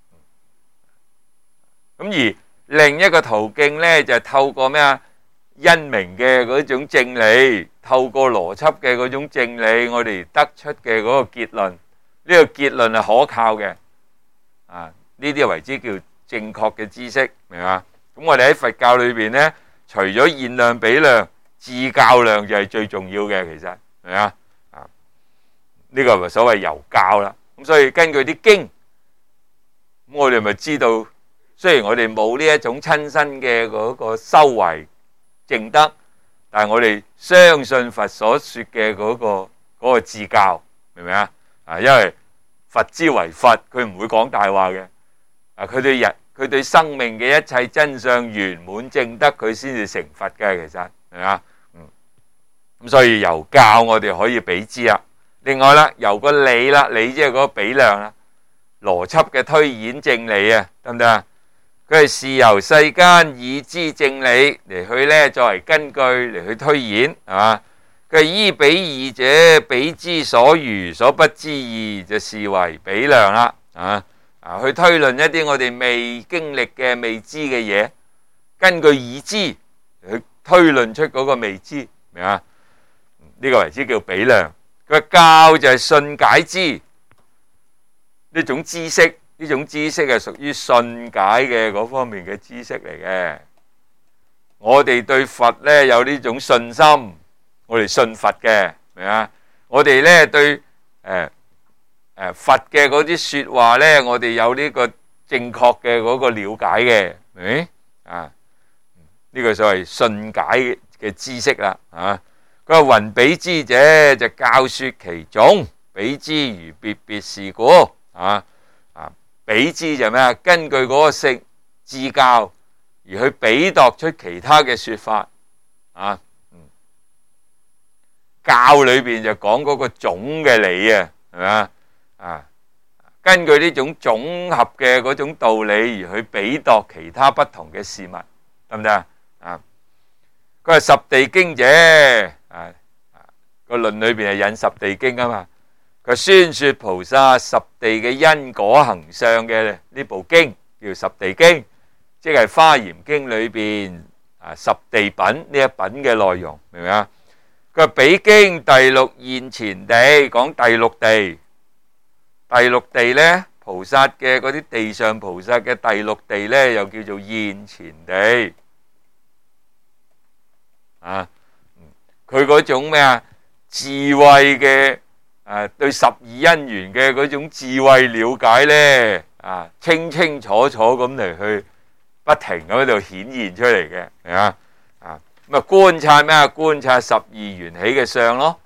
咁而另一個途徑咧，就係透過咩啊？因明嘅嗰種正理，透過邏輯嘅嗰種正理，我哋得出嘅嗰個結論，呢個結論係可靠嘅。呢啲為之叫正確嘅知識，明嘛？咁我哋喺佛教裏邊咧，除咗現量、比量、自教量就係最重要嘅，其實係咪啊？呢個咪所謂由教啦。咁所以根據啲經，咁我哋咪知道。雖然我哋冇呢一種親身嘅嗰個修為證德，但係我哋相信佛所說嘅嗰個自教，明唔明啊？因為佛之為佛，佢唔會講大話嘅。佢對生命嘅一切真相圓滿證德，佢先至成佛嘅。其實係咪啊？咁所以由教我哋可以比之啦。另外啦，由個理啦，理即係嗰個比量啦，邏輯嘅推演正理啊，得唔得啊？佢係視由世間已知正理嚟去咧，作為根據嚟去推演，係嘛？佢係依比義者，比之所餘所不知義，就視為比量啦。去推論一啲我哋未經歷嘅未知嘅嘢，根據已知去推論出嗰個未知，明嘛？呢個為之叫比量。佢教就係信解知呢種知識。呢種知識係屬於信解嘅嗰方面嘅知識嚟嘅。我哋對佛咧有呢種信心，我哋信佛嘅，明嘛？我哋咧對佛嘅嗰啲說話咧，我哋有呢個正確嘅嗰個了解嘅，明？呢個所謂信解嘅知識啦。佢話云比之者，就教說其種，比之如別別事故。比之就咩啊？根據嗰個性自教而去比度出其他嘅說法。 教裏邊就講嗰個總嘅理啊，係咪啊？啊，根據呢種總合嘅嗰種道理而去比度其他不同嘅事物，得唔得啊？啊，佢係十地經者，個論裏邊係引十地經啊嘛。佢宣說菩薩十地嘅因果行相嘅呢部經叫十地經，即係華嚴經裏邊十地品呢一品嘅內容，明唔明啊？佢話比經第六現前地，講第六地。第六地呢，菩薩嘅嗰啲地上菩薩嘅第六地呢，又叫做現前地。佢嗰種咩啊？智慧嘅對十二因緣嘅嗰種智慧了解呢，清清楚楚咁嚟去不停咁喺度顯現出嚟嘅，係嘛？咁啊觀察咩啊？觀察十二緣起嘅相咯，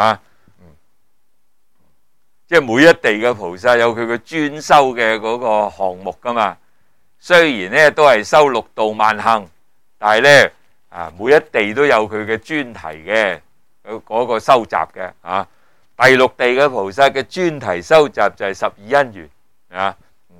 即係每一地嘅菩薩有佢嘅專修嘅嗰個項目噶嘛。雖然呢都係修六度萬行，但係呢每一地都有佢嘅專題嘅嗰個收集嘅。第六地嘅菩薩嘅專題收集就係十二因緣啊。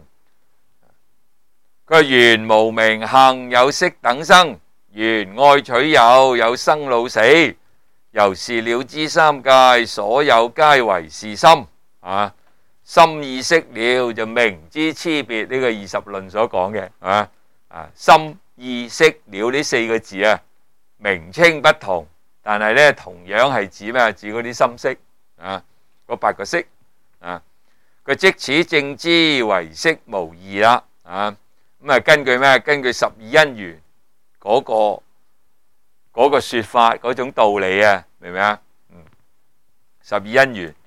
佢話緣無明，行有識等生，緣愛取有，有生老死，由是了知三界，所有皆為是心。心意識了就明知差別，呢個二十論所講嘅。心意識了呢四個字啊，名稱不同，但係呢同樣係指咩？指嗰啲心識嗰八個識。佢即此正知唯識無異啦。咁根據咩？根據十二因緣嗰個說法嗰種道理啊，明唔明啊？十二因緣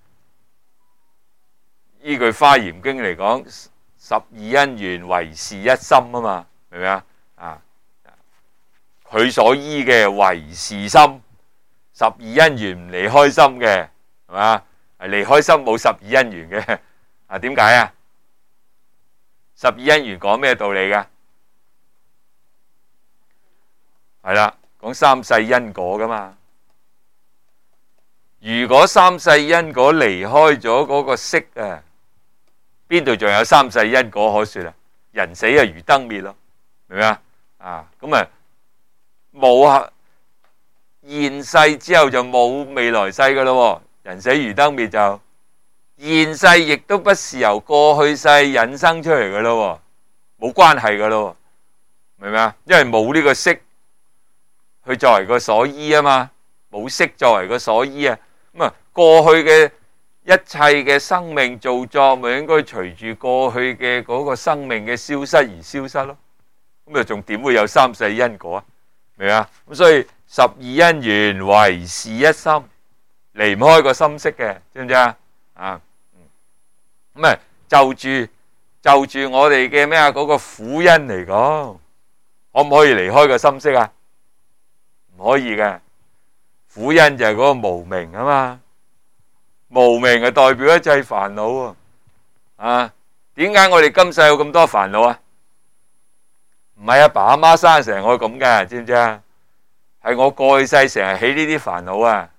依據華嚴經嚟講，十二因緣唯是一心啊嘛，明唔明啊？佢所依嘅唯是心，十二因緣唔離開心嘅，係嘛？離開心冇十二因緣嘅。點解啊？十二因緣講咩道理噶？係啦，講三世因果噶嘛。如果三世因果離開咗嗰個識啊，邊度仲有三世因果可說啊？人死啊如燈滅咯，明唔明啊？咁冇現世之後就冇未來世噶咯。人死如燈滅就現世亦都不是由過去世引生出嚟噶咯，冇關係噶咯，明唔明啊？因為冇呢個識去作為個所依啊嘛，冇識作為個所依啊。咁過去嘅一切嘅生命造作，咪應該隨住過去嘅嗰個生命嘅消失而消失咯。咁仲點會有三世因果啊？明啊？咁所以十二因緣唯是一心，離唔開個心識嘅，知唔知啊？咁就住我哋嘅咩啊？嗰個苦因嚟講，可唔可以離開個心識啊？唔可以嘅。苦因就係嗰個無明啊嘛，無明係代表一切煩惱啊。點解我哋今世有咁多煩惱啊？唔係阿爸阿媽生成我咁嘅，知唔知啊？係我過去世成日起呢啲煩惱啊，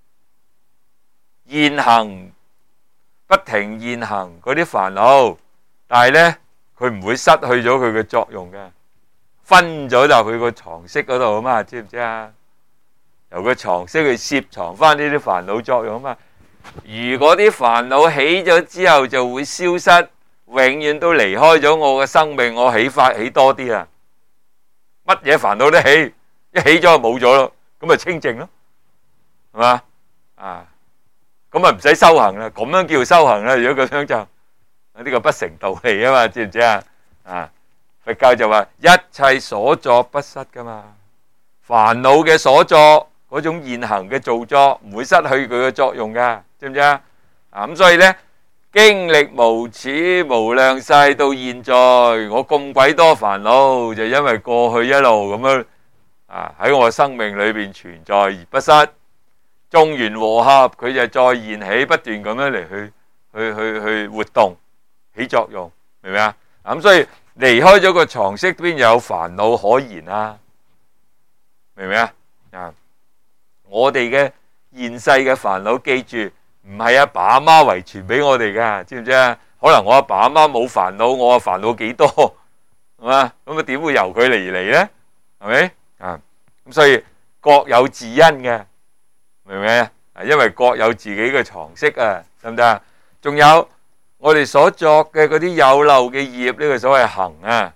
現行不停現行嗰啲煩惱，但係呢，佢唔會失去咗佢嘅作用嘅，分咗就佢個藏識嗰度啊嘛，知唔知啊？由個藏識去攝藏翻呢啲煩惱作用啊嘛。如果啲煩惱起咗之後就會消失，永遠都離開咗我嘅生命，我起多啲啊！乜嘢煩惱都起，一起咗就冇咗咯，咁咪清淨咯，係嘛？咁咪唔使修行啦，咁樣叫修行啦。如果咁樣就呢個不成道理啊嘛，知唔知啊？佛教就話一切所作不失噶嘛，煩惱嘅所作嗰種現行嘅造作唔會失去佢嘅作用噶，知唔知啊？咁所以呢，經歷無始無量世到現在，我咁鬼多煩惱，就因為過去一路咁樣喺我生命裏邊存在而不失。眾緣和合，佢就再現起，不斷咁樣嚟去活動起作用，明唔明啊？咁所以離開咗個常識，邊有煩惱可言啊？明唔明啊？我哋嘅現世嘅煩惱，記住唔係阿爸阿媽遺傳俾我哋噶，知唔知啊？可能我阿爸阿媽冇煩惱，我啊煩惱幾多，係嘛？咁啊點會由佢嚟呢？係咪啊？咁所以各有自因嘅，明唔明啊？因為各有自己嘅常識啊，得唔得啊？仲有我哋所作嘅嗰啲有漏嘅業，呢個所謂行啊，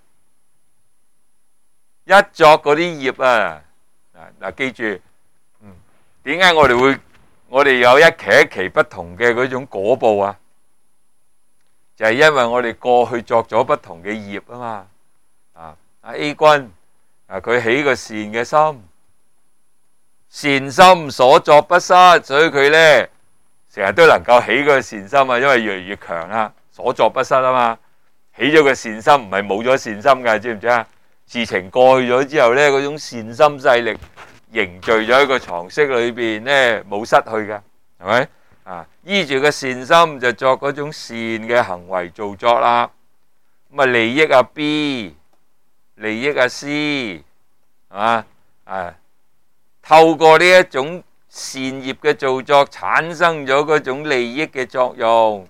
一作嗰啲業啊，嗱記住，點解我哋有一期一期不同嘅嗰種果報啊？就係因為我哋過去作咗不同嘅業啊嘛。阿 A 君佢起個善嘅心，善心所作不失，所以佢呢成日都能夠起個善心啊，因為越嚟越強啦，所作不失啊嘛。起咗個善心唔係冇咗善心噶，知唔知啊？事情過去咗之後呢，嗰種善心勢力凝聚咗喺個常識裏邊呢，冇失去噶，係咪啊？依住個善心就作嗰種善嘅行為造作啦，咁啊利益阿 B， 利益阿 C， 係嘛啊？透過呢一種善業嘅造作，產生咗嗰種利益嘅作用。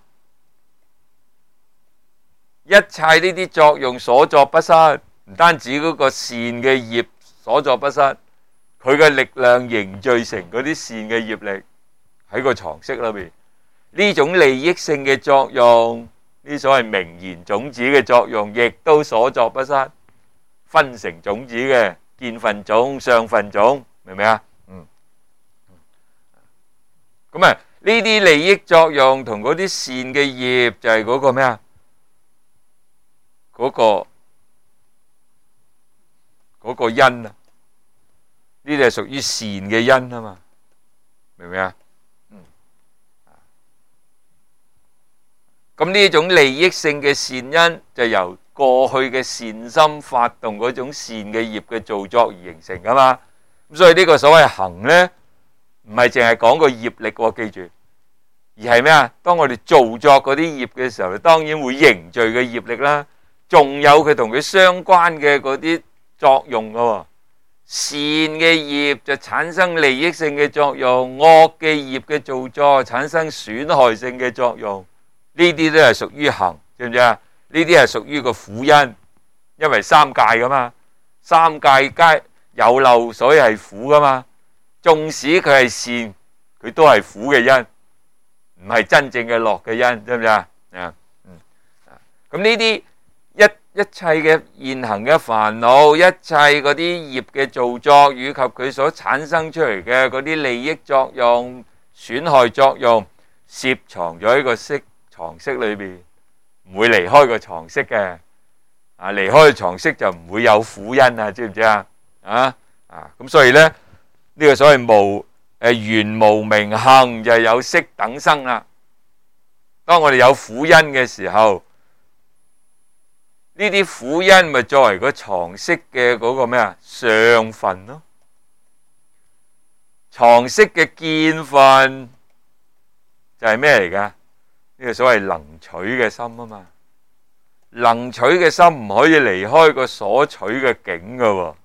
一切呢啲作用所作不失，唔單止嗰個善嘅業所作不失，佢嘅力量凝聚成嗰啲善嘅業力喺個常識裏邊，呢種利益性嘅作用，呢所謂名言種子嘅作用，亦都所作不失，分成種子嘅見分種、相分種，明唔明啊？咁啊，呢啲利益作用同嗰啲善嘅業就係嗰個咩啊？嗰個因啊，呢啲係屬於善嘅因啊嘛，明唔明啊？咁呢種利益性嘅善因就由過去嘅善心發動嗰種善嘅業嘅造作而形成噶嘛。咁所以呢個所謂行呢，唔係淨係講個業力喎，記住，而係咩啊？當我哋造作嗰啲業嘅時候，當然會凝聚嘅業力啦。仲有佢同佢相關嘅嗰啲作用噶喎，善嘅業就產生利益性嘅作用，惡嘅業嘅造作產生損害性嘅作用，呢啲都係屬於行，知唔知啊？呢啲係屬於個苦因，因為三界噶嘛，三界皆有漏，所以係苦噶嘛。縱使佢係善，佢都係苦嘅因，唔係真正嘅樂嘅因，知唔知啊？咁呢啲一切嘅現行嘅煩惱，一切嗰啲業嘅造作，以及佢所產生出嚟嘅嗰啲利益作用、損害作用，攝藏咗喺個常識裏邊，唔會離開個常識嘅。離開個常識就唔會有苦因啊，知唔知啊？咁所以呢，呢個所謂緣無明行就係有識等生啦。當我哋有苦因嘅時候，呢啲苦因咪作為個常識嘅嗰個咩啊？相分咯。常識嘅見分就係咩嚟噶？呢個所謂能取嘅心啊嘛。能取嘅心唔可以離開個所取嘅境噶喎。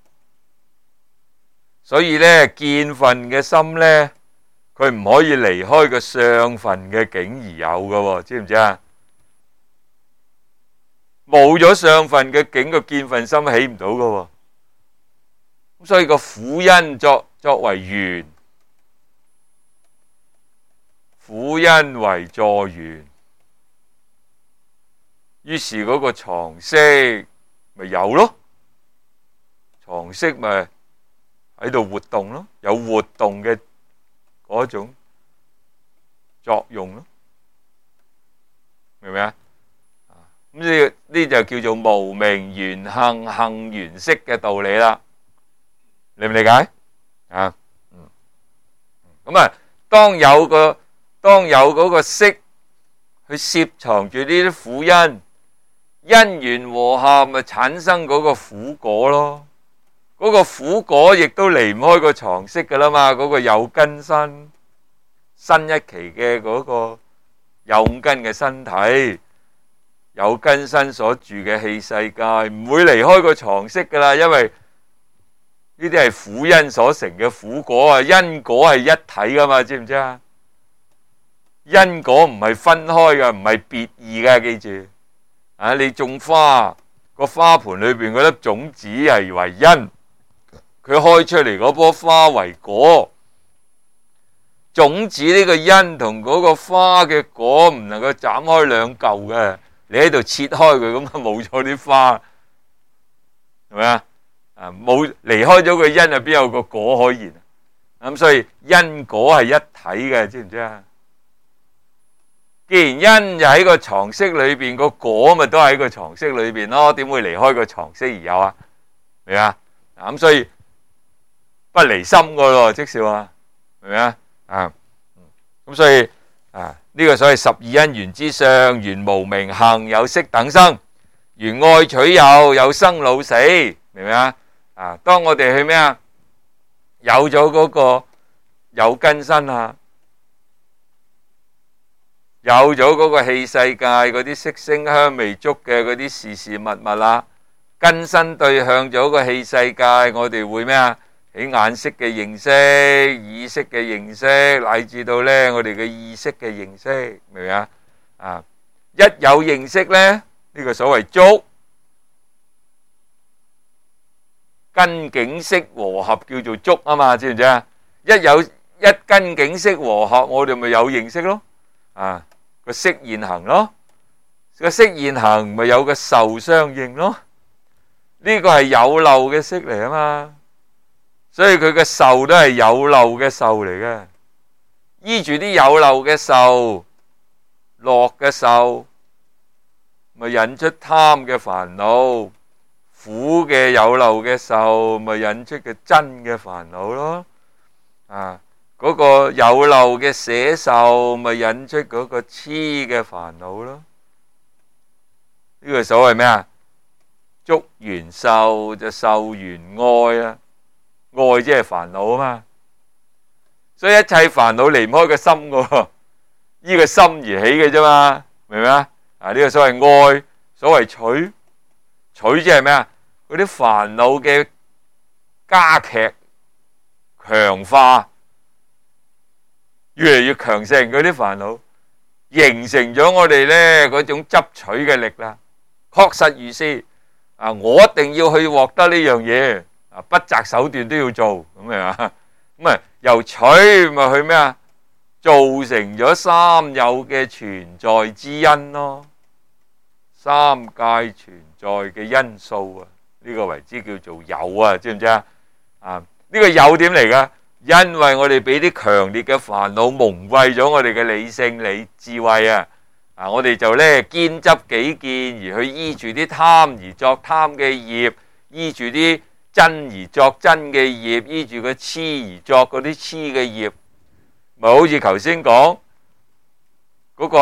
所以呢，見分嘅心呢，佢唔可以離開個相分嘅境而有噶喎，知唔知啊？冇咗相分嘅境，個見分心起唔到噶喎。咁所以個苦因作為緣，苦因為助緣，於是嗰個常識咪有咯，常識咪喺度活動咯，有活動嘅嗰種作用咯，明唔明啊？咁呢就叫做無明緣行，行緣識嘅道理啦，理唔理解啊？咁啊，當有嗰個識去攝藏住呢啲苦因，因緣和合咪產生嗰個苦果咯。嗰個苦果亦都離唔開個常識噶啦嘛。嗰個有根身新一期嘅嗰個有五根嘅身體，有根身所住嘅器世界，唔會離開個常識噶啦。因為呢啲係苦因所成嘅苦果啊，因果係一體噶嘛，知唔知啊？因果唔係分開嘅，唔係別異嘅，記住啊！你種花，個花盆裏邊嗰粒種子係為因，佢開出嚟嗰棵花為果。種子呢個因同嗰個花嘅果唔能夠斬開兩嚿嘅，你喺度切開佢咁啊，冇咗啲花，係咪啊？冇離開咗個因啊，邊有個果可言啊？咁所以因果係一體嘅，知唔知啊？既然因就喺個床隙裏邊，個果咪都喺個床隙裏邊咯，點會離開個床隙而有啊？明啊？咁所以不離心噶咯，即是話，明唔明啊？咁所以呢個所謂十二因緣之上，緣無明，行有識等生，緣愛取有，有生老死，明唔明啊？當我哋去咩啊？有咗嗰個有根身啊，有咗嗰個器世界嗰啲色聲香味觸嘅嗰啲事事物物啦，根身對向咗個器世界，我哋會咩啊？起眼識嘅認識、耳識嘅認識，乃至到呢我哋嘅意識嘅認識，明唔明啊？一有認識呢，呢個所謂觸根境識和合叫做觸啊嘛，知唔知啊？一根境識和合，我哋咪有認識咯。個識現行咯，個識現行咪有個受相應咯。呢個係有漏嘅識嚟啊嘛，所以佢嘅受都係有漏嘅受嚟嘅。依住啲有漏嘅受、樂嘅受，咪引出貪嘅煩惱；苦嘅有漏嘅受，咪引出嘅真嘅煩惱咯。嗰個有漏嘅捨受，咪引出嗰個痴嘅煩惱咯。呢個所謂咩啊？觸緣受就受緣愛啊，愛即係煩惱啊嘛。所以一切煩惱離唔開個心噶，依個心而起嘅啫嘛，明唔明啊？呢個所謂愛，所謂取，取即係咩啊？嗰啲煩惱嘅加劇、強化。越嚟越強盛嗰啲煩惱，形成咗我哋呢嗰種執取嘅力啦。確實如是我一定要去獲得呢樣嘢不擇手段都要做咁啊。咁由取咪去咩啊？造成咗三有嘅存在之因咯，三界存在嘅因素呢個為之叫做有啊，知唔知啊？呢個有點嚟噶？因為我哋俾啲強烈嘅煩惱蒙蔽咗我哋嘅理性、理智慧我哋就呢堅執己見，而去依住啲貪而作貪嘅業，依住啲真而作真嘅業，依住個痴而作嗰啲痴嘅業，咪好似頭先講嗰個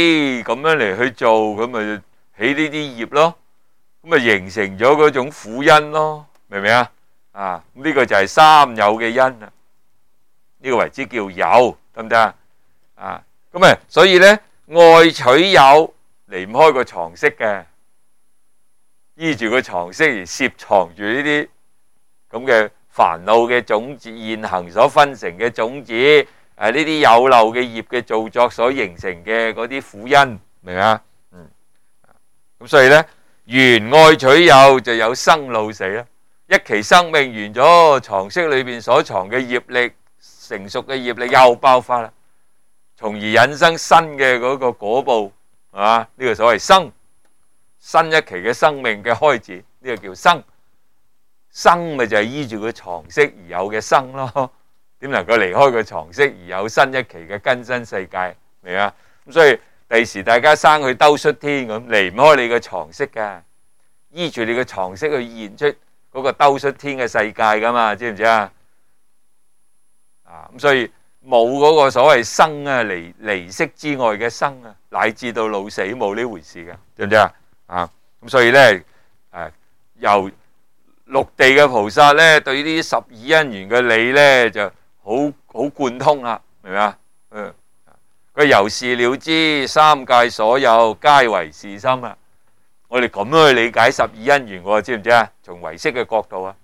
A 咁樣嚟去做，咁咪起呢啲業咯，咁咪形成咗嗰種苦因咯，明唔明啊？咁呢個就係三有嘅因呢個為之叫有，得唔得啊？咁所以呢，愛取有離唔開個床識嘅，依住個床識而攝藏住呢啲咁嘅煩惱嘅種子，現行所分成嘅種子，呢啲有漏嘅業嘅造作所形成嘅嗰啲苦因，明啊？咁所以呢，緣愛取有就有生老死啦。一期生命完咗，床識裏邊所藏嘅業力，成熟嘅業力又爆發啦，從而引生新嘅嗰個果報，係嘛？呢個所謂生，新一期嘅生命嘅開始，呢個叫生。生咪就係依住個床識而有嘅生咯，點能夠離開個床識而有新一期嘅根身世界？明啊？咁所以第時大家生去兜率天咁，離唔開你個床識噶，依住你個床識去現出嗰個兜率天嘅世界噶嘛？知唔知啊？咁所以冇嗰個所謂生離識之外嘅生乃至到老死冇呢回事嘅，知唔知啊？咁所以呢，由六地嘅菩薩呢，對呢啲十二因緣嘅理呢，就好貫通啦，明唔明啊？佢由是了知，三界所有皆為是心我哋咁樣去理解十二因緣，知唔知啊？從唯識嘅角度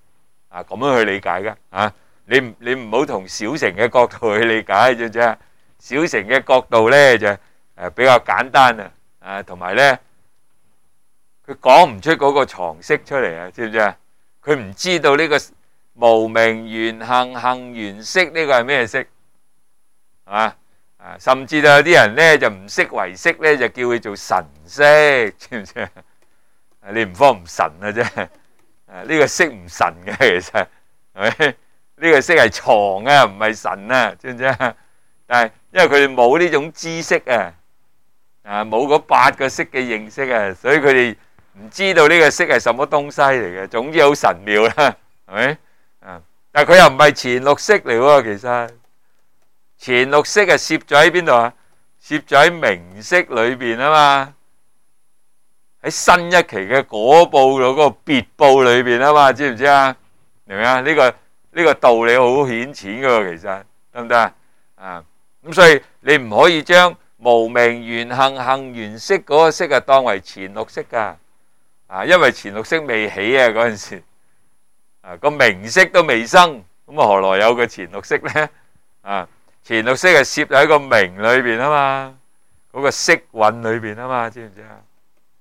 咁樣去理解㗎啊！你唔好從小乘嘅角度去理解，知唔知啊？小乘嘅角度咧就比較簡單啊，同埋咧佢講唔出嗰個常識出嚟啊，知唔知啊？佢唔知道呢個無明緣行行緣識呢個係咩識，係嘛？甚至有啲人咧就唔識為識咧，就叫佢做神識，知唔知啊？你唔方唔神啊啫，呢個識唔神嘅其實係咪？呢個識係藏啊，唔係神啊，知唔知啊？但係因為佢哋冇呢種知識啊，冇嗰8個識嘅認識啊，所以佢哋唔知道呢個識係什麼東西嚟嘅。總之好神妙啦，係咪？但係佢又唔係前六識嚟喎，其實前六識係攝咗喺邊度啊？攝咗喺名色裏邊啊嘛，喺新一期嘅果報嗰個別報裏邊啊嘛，知唔知啊？明唔明啊？呢個道理好顯淺噶喎，其實得唔得啊？咁所以你唔可以將無明緣行行緣識嗰個識當為前六識噶，因為前六識未起啊嗰陣時，個名色都未生，咁何來有個前六識咧？前六識係攝喺個名裏邊啊嘛，嗰個色蘊裏邊啊嘛，知唔知啊？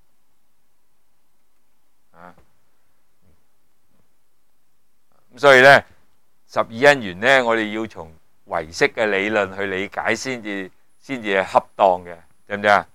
咁所以咧，十二因緣咧，我哋要從唯識嘅理論去理解先至係恰當嘅，知唔知啊？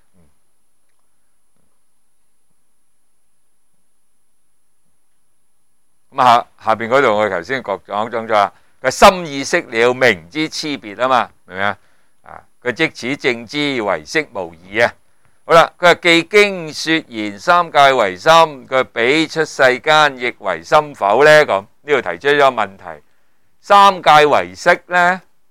咁下邊嗰度我哋頭先講咗啦，佢心意識了名之差別啊嘛，明唔明啊？佢即此正知唯識無異啊！好啦，佢話既經說言三界唯心，佢彼出世間亦唯心否呢？咁呢度提出咗個問題：三界唯識呢？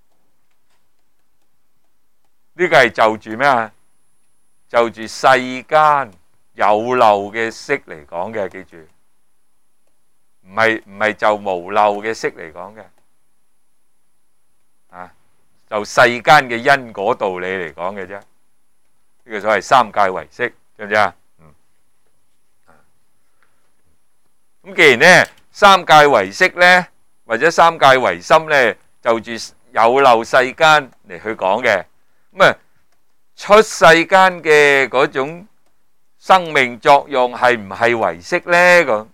呢個係就住咩啊？就住世間有漏嘅識嚟講嘅，記住，唔係就無漏嘅識嚟講嘅，就世間嘅因果道理嚟講嘅啫。呢個所謂三界唯識，知唔知啊？咁既然呢三界唯識呢，或者三界唯心呢，就住有漏世間嚟去講嘅，咁啊出世間嘅嗰種生命作用係唔係唯識呢？咁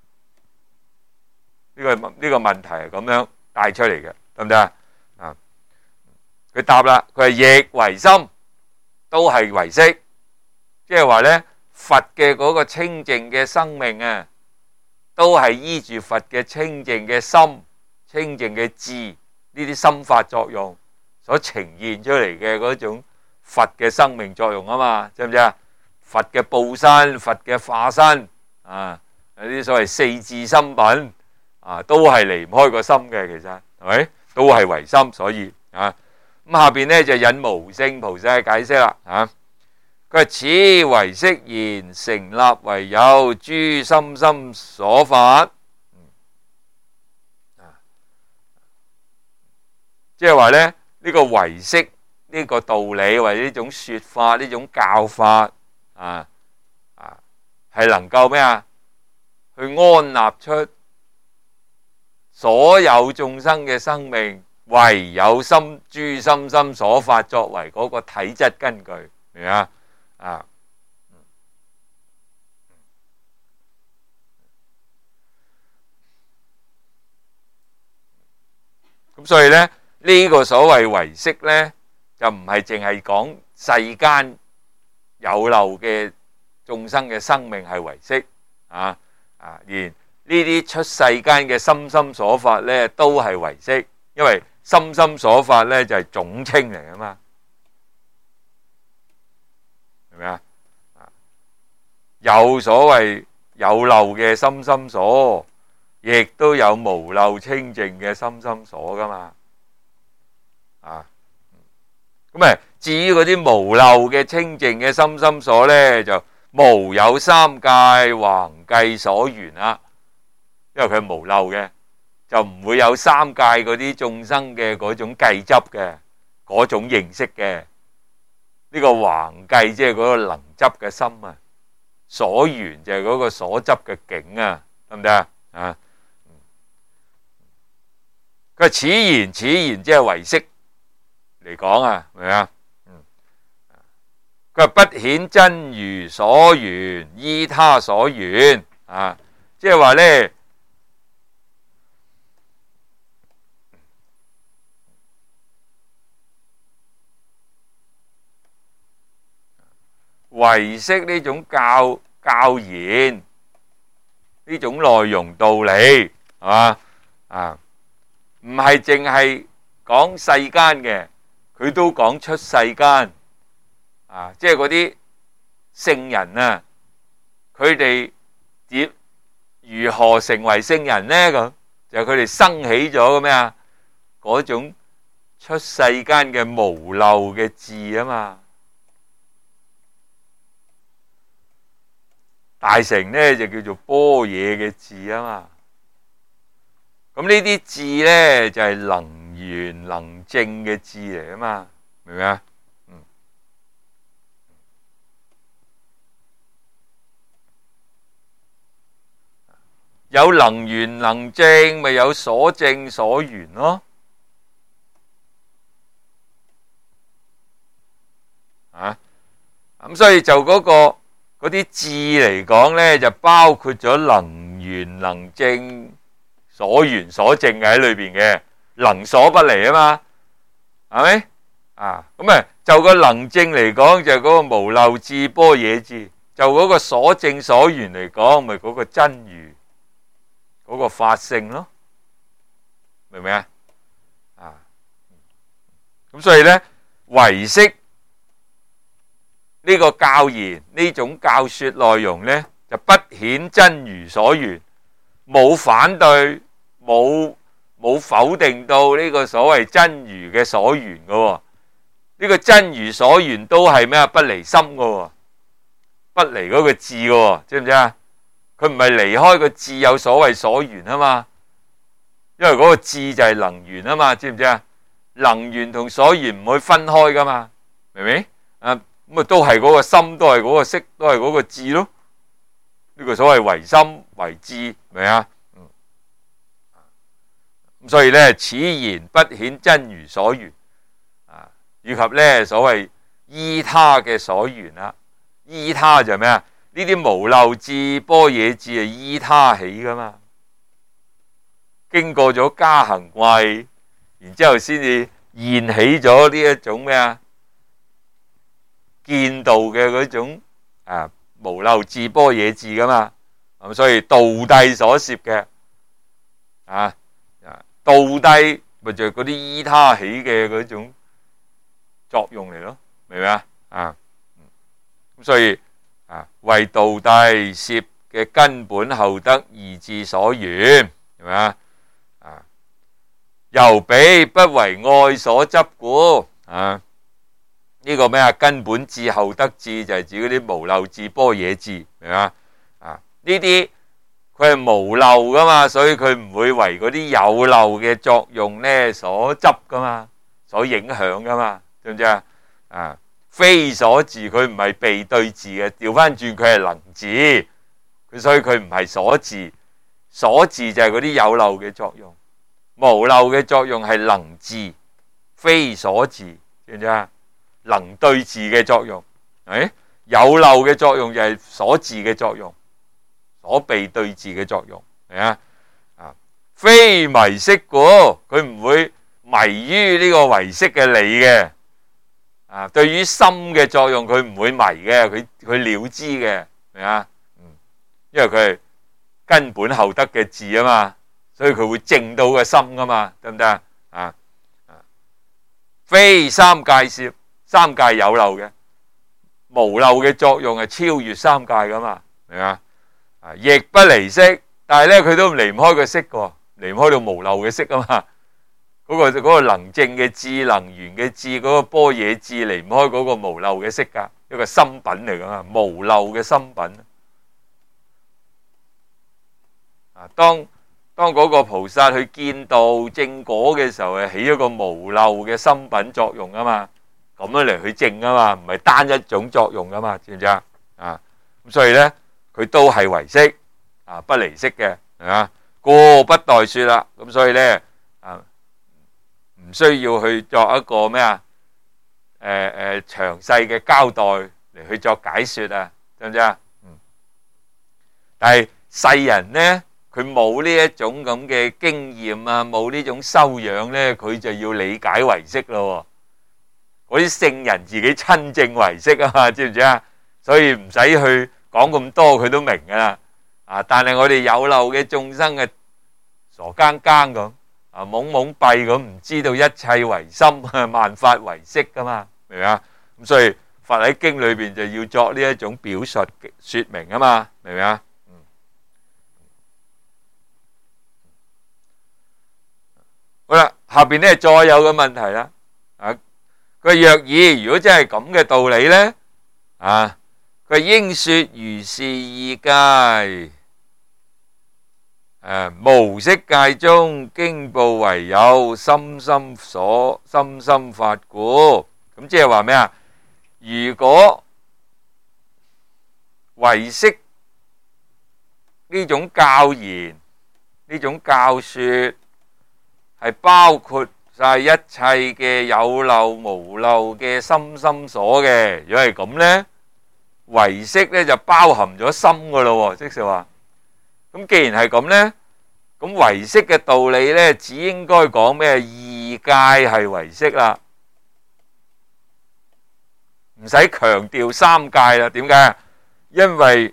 呢個問題係咁樣帶出嚟嘅，得唔得啊？佢答啦，佢係亦唯心。都係唯識，即係話呢，佛嘅嗰個清淨嘅生命啊，都係依住佛嘅清淨嘅心、清淨嘅智呢啲心法作用所呈現出嚟嘅嗰種佛嘅生命作用啊嘛，知唔知啊？佛嘅報身、佛嘅化身啊，有啲所謂四智心品都係離唔開個心嘅，其實係咪？都係唯心，所以咁下邊呢就引無聖菩薩嘅解釋啦，佢話此唯識言成立唯有諸心心所法，即係話呢，呢個唯識呢個道理或者呢種說法呢種教法係能夠咩啊？去安立出所有眾生嘅生命。唯有諸心心所法作為嗰個體質根據，明唔明啊？咁所以咧，呢個所謂唯識咧，就唔係淨係講世間有漏嘅眾生嘅生命係唯識連呢啲出世間嘅心心所法咧，都係唯識，因為心心所法咧就係總稱嚟啊嘛，明唔明啊？有所謂有漏嘅心心所，亦都有無漏清淨嘅心心所噶嘛，咁至於嗰啲無漏嘅清淨嘅心心所咧，就無有三界橫計所緣啦，因為佢係無漏嘅。就唔會有三界嗰啲眾生嘅嗰種計執嘅嗰種認識嘅，呢個橫計即係嗰個能執嘅心啊，所緣就係嗰個所執嘅境啊，得唔得啊？ 佢話此言即係唯識嚟講啊，明唔明啊？佢話不顯真如所緣，依他所緣啊，即係話咧，唯識呢種教言呢種內容道理係嘛啊？唔係淨係講世間嘅，佢都講出世間啊！即係嗰啲聖人啊，佢哋如何成為聖人呢？咁就係佢哋生起咗嘅咩啊？嗰種出世間嘅無漏嘅智啊嘛！大成呢就叫做般若嘅智啊嘛！咁呢啲智呢就係能圓能證嘅智嚟啊嘛，明唔明啊？有能圓能證，咪有所證所緣咯。啊，咁所以就嗰啲智嚟講呢，就包括咗能圓能證。所緣所證喺裏邊嘅，能所不離啊嘛，係咪啊？咁啊，就個能證嚟講，就係嗰個無漏智般若智；就嗰個所證所緣嚟講，咪嗰個真如嗰個法性咯，明唔明啊？啊，咁所以咧，唯識呢個教言呢種教說內容咧，就不顯真如所緣。冇反對，冇否定到呢個所謂真如嘅所緣嘅，呢個真如所緣都係咩啊？不離心嘅，不離嗰個智嘅，知唔知啊？佢唔係離開個智有所謂所緣啊嘛，因為嗰個智就係能緣啊嘛，知唔知啊？能緣同所緣唔會分開噶嘛，明唔明啊？咁啊都係嗰個心，都係嗰個識，都係嗰個智咯。呢個所謂唯心唯智，明啊？咁所以咧，此言不顯真如所緣啊，以及咧所謂依他嘅所緣啦。依他就係咩啊？呢啲無漏智般若智係依他起噶嘛，經過咗加行慧，然之後先至現起咗呢一種咩啊？見道嘅嗰種啊。無漏智般若智噶嘛，咁所以道諦所攝嘅啊，道諦咪就係嗰啲依他起嘅嗰種作用嚟咯，明唔明啊？啊，咁所以啊，為道諦攝嘅根本後得二智所緣，係咪啊？啊，由彼不為愛所執故啊。呢個咩啊？根本智後得智就係指嗰啲無漏智般若智，明嘛？啊，呢啲佢係無漏噶嘛，所以佢唔會為嗰啲有漏嘅作用咧所執噶嘛，所影響噶嘛，知唔知啊？啊，非所治，佢唔係被對治嘅，調翻轉佢係能治，佢所以佢唔係所治，所治就係嗰啲有漏嘅作用，無漏嘅作用係能治，非所治，知唔知啊？能對治嘅作用，有漏嘅作用就係所治嘅作用，所被對治嘅作用，係啊，非迷識故，佢唔會迷於呢個唯識嘅理嘅，啊，對於心嘅作用佢唔會迷嘅，佢了知嘅，明啊？因為佢係根本後得嘅智啊嘛，所以佢會證到個心噶嘛，得唔得啊？非三界攝。三界有漏嘅，無漏嘅作用係超越三界噶嘛，明嘛？亦不離識，但係咧佢都離唔開個識嘅，離唔開到無漏嘅識啊嘛。嗰個能證嘅智、能圓嘅智，嗰個般若智離唔開嗰個無漏嘅識噶，一個心品嚟噶嘛，無漏嘅心品。啊，當嗰個菩薩去見道證果嘅時候，係起一個無漏嘅心品作用啊嘛。咁樣嚟去證啊嘛，唔係單一種作用噶嘛，知唔知啊？啊，咁所以咧，佢都係唯識啊，不離識嘅，係嘛？故不待說啦。咁所以咧，啊， 需要去作一個咩啊？詳細嘅交代嚟去作解說啊，知唔知啊？但係世人呢，佢冇呢一種咁嘅經驗啊，冇呢種修養呢，佢就要理解唯識咯。嗰啲聖人自己親證唯識啊嘛，知唔知啊？所以唔使去講咁多，佢都明噶啦。啊，但係我哋有漏嘅眾生嘅傻更更咁啊，懵懵閉咁，唔知道一切唯心，萬法唯識噶嘛，明唔明啊？咁所以佛喺經裏邊就要作呢一種表述說明啊嘛，明唔明啊？好啦，下邊咧再有個問題啦。啊，佢若以如果真係咁嘅道理咧，啊，佢應說如是義界。無色界中經部唯有心心所，心心法故。咁即係話咩啊？如果唯識呢種教言，呢種教說係包括晒一切嘅有漏無漏嘅心心所嘅，如果係咁呢，唯識呢就包含咗心噶咯，即是話。咁既然係咁呢，咁唯識嘅道理呢，只應該講咩？義界係唯識啦，唔使強調三界啦。點解？因為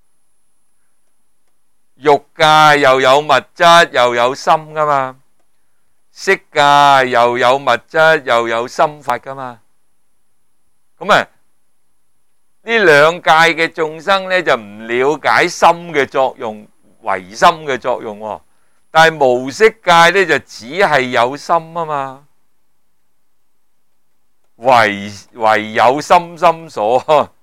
欲界又有物質又有心噶嘛，色界又有物質又有心法噶嘛。咁啊，呢兩界嘅眾生呢，就唔了解心嘅作用，唯心嘅作用喎，但係無色界呢就只係有心啊嘛，唯有心心所。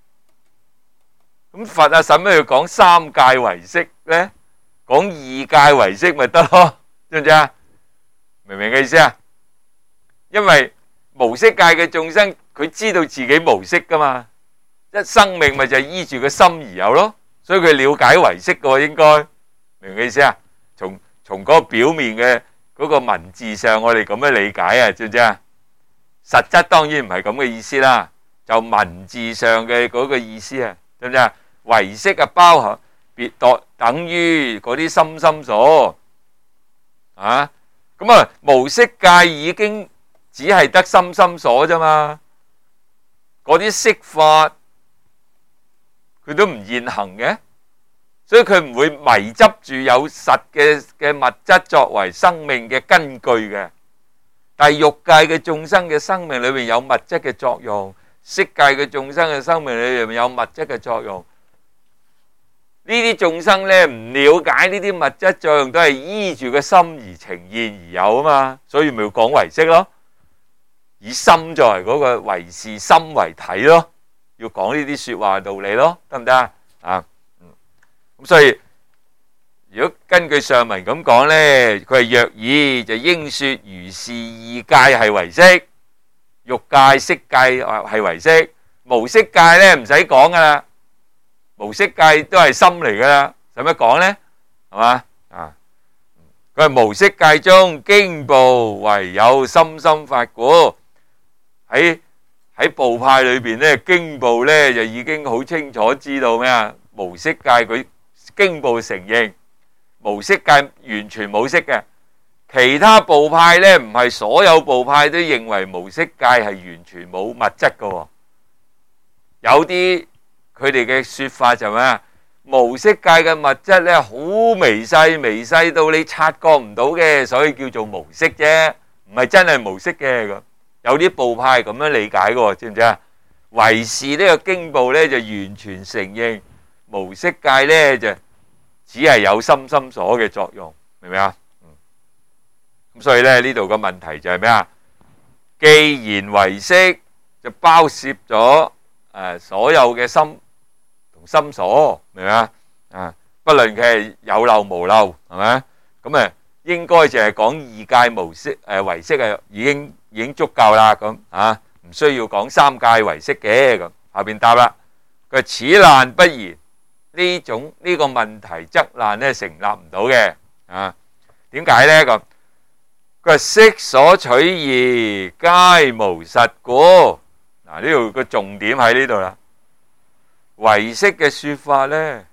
咁佛啊，使乜要講三界唯識呢？講二界唯識咪得咯，知唔知啊？明唔明嘅意思啊？因為無色界嘅眾生，佢知道自己無色噶嘛，一生命咪就係依住個心而有咯，所以佢了解唯識嘅應該。明唔明意思啊？從嗰個表面嘅嗰個文字上，我哋咁樣理解啊，知唔知啊？實質當然唔係咁嘅意思啦，就文字上嘅嗰個意思啊，知唔知啊？唯識啊，包含別等於嗰啲心心所啊，咁啊無色界已經只係得心心所啫嘛，嗰啲色法佢都唔現行嘅。所以佢唔會迷執住有實嘅物質作為生命嘅根據嘅，但係欲界嘅眾生嘅生命裏面有物質嘅作用，色界嘅眾生嘅生命裏面有物質嘅作用。呢啲眾生呢，唔了解呢啲物質作用，都係依住個心而呈現而有啊嘛，所以咪要講唯識咯，以心作為嗰個唯是心為體咯，要講呢啲說話道理咯，得唔得啊？啊！咁所以如果根據上文咁講呢，佢係若以就應說如是義界係唯識，欲界色界係唯識，無色界呢唔使講噶啦，無色界都係心嚟噶啦，使乜講呢？係嘛啊？佢係無色界中經部唯有心心法故。喺部派裏邊呢，經部呢就已經好清楚知道咩啊？無色界佢經部承認無色界完全冇色嘅，其他部派呢唔係所有部派都認為無色界係完全冇物質嘅，有啲佢哋嘅說法就咩啊？無色界嘅物質呢好微細，微細到你察覺唔到嘅，所以叫做無色啫，唔係真係無色嘅咁。有啲部派係咁樣理解嘅，知唔知啊？唯是呢個經部呢就完全承認。無色界呢就只係有心心所嘅作用，明唔明啊？咁所以呢呢度個問題就係咩啊？既然唯識就包攝咗所有嘅心同心所，明唔明啊？啊，不論佢係有漏無漏，係咪？咁應該就係講二界無色唯識係已經足夠啦，咁啊唔需要講三界唯識嘅。咁下邊答啦，佢話此難不然。呢個問題則難咧成立唔到嘅啊？點解咧？咁佢話色所取義，皆無實故。嗱，呢度個重點喺呢度啦。唯識嘅說法呢，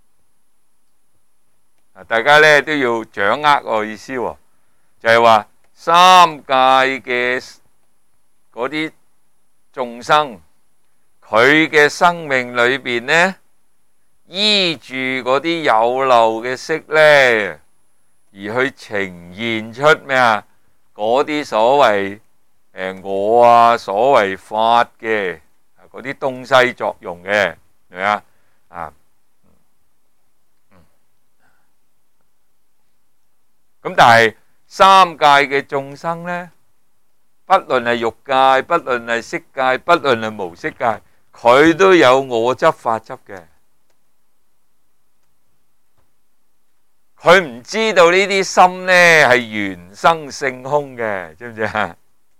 大家呢都要掌握個意思，就係話三界嘅嗰啲眾生，佢嘅生命裏邊呢，依住嗰啲有漏嘅色呢，而去呈現出咩啊？嗰啲所謂我啊，所謂法嘅嗰啲東西作用嘅，係咪啊？咁但係三界嘅眾生呢，不論係欲界，不論係色界，不論係無色界，佢都有我執法執嘅。佢唔知道呢啲心呢係緣生性空嘅，知唔知啊？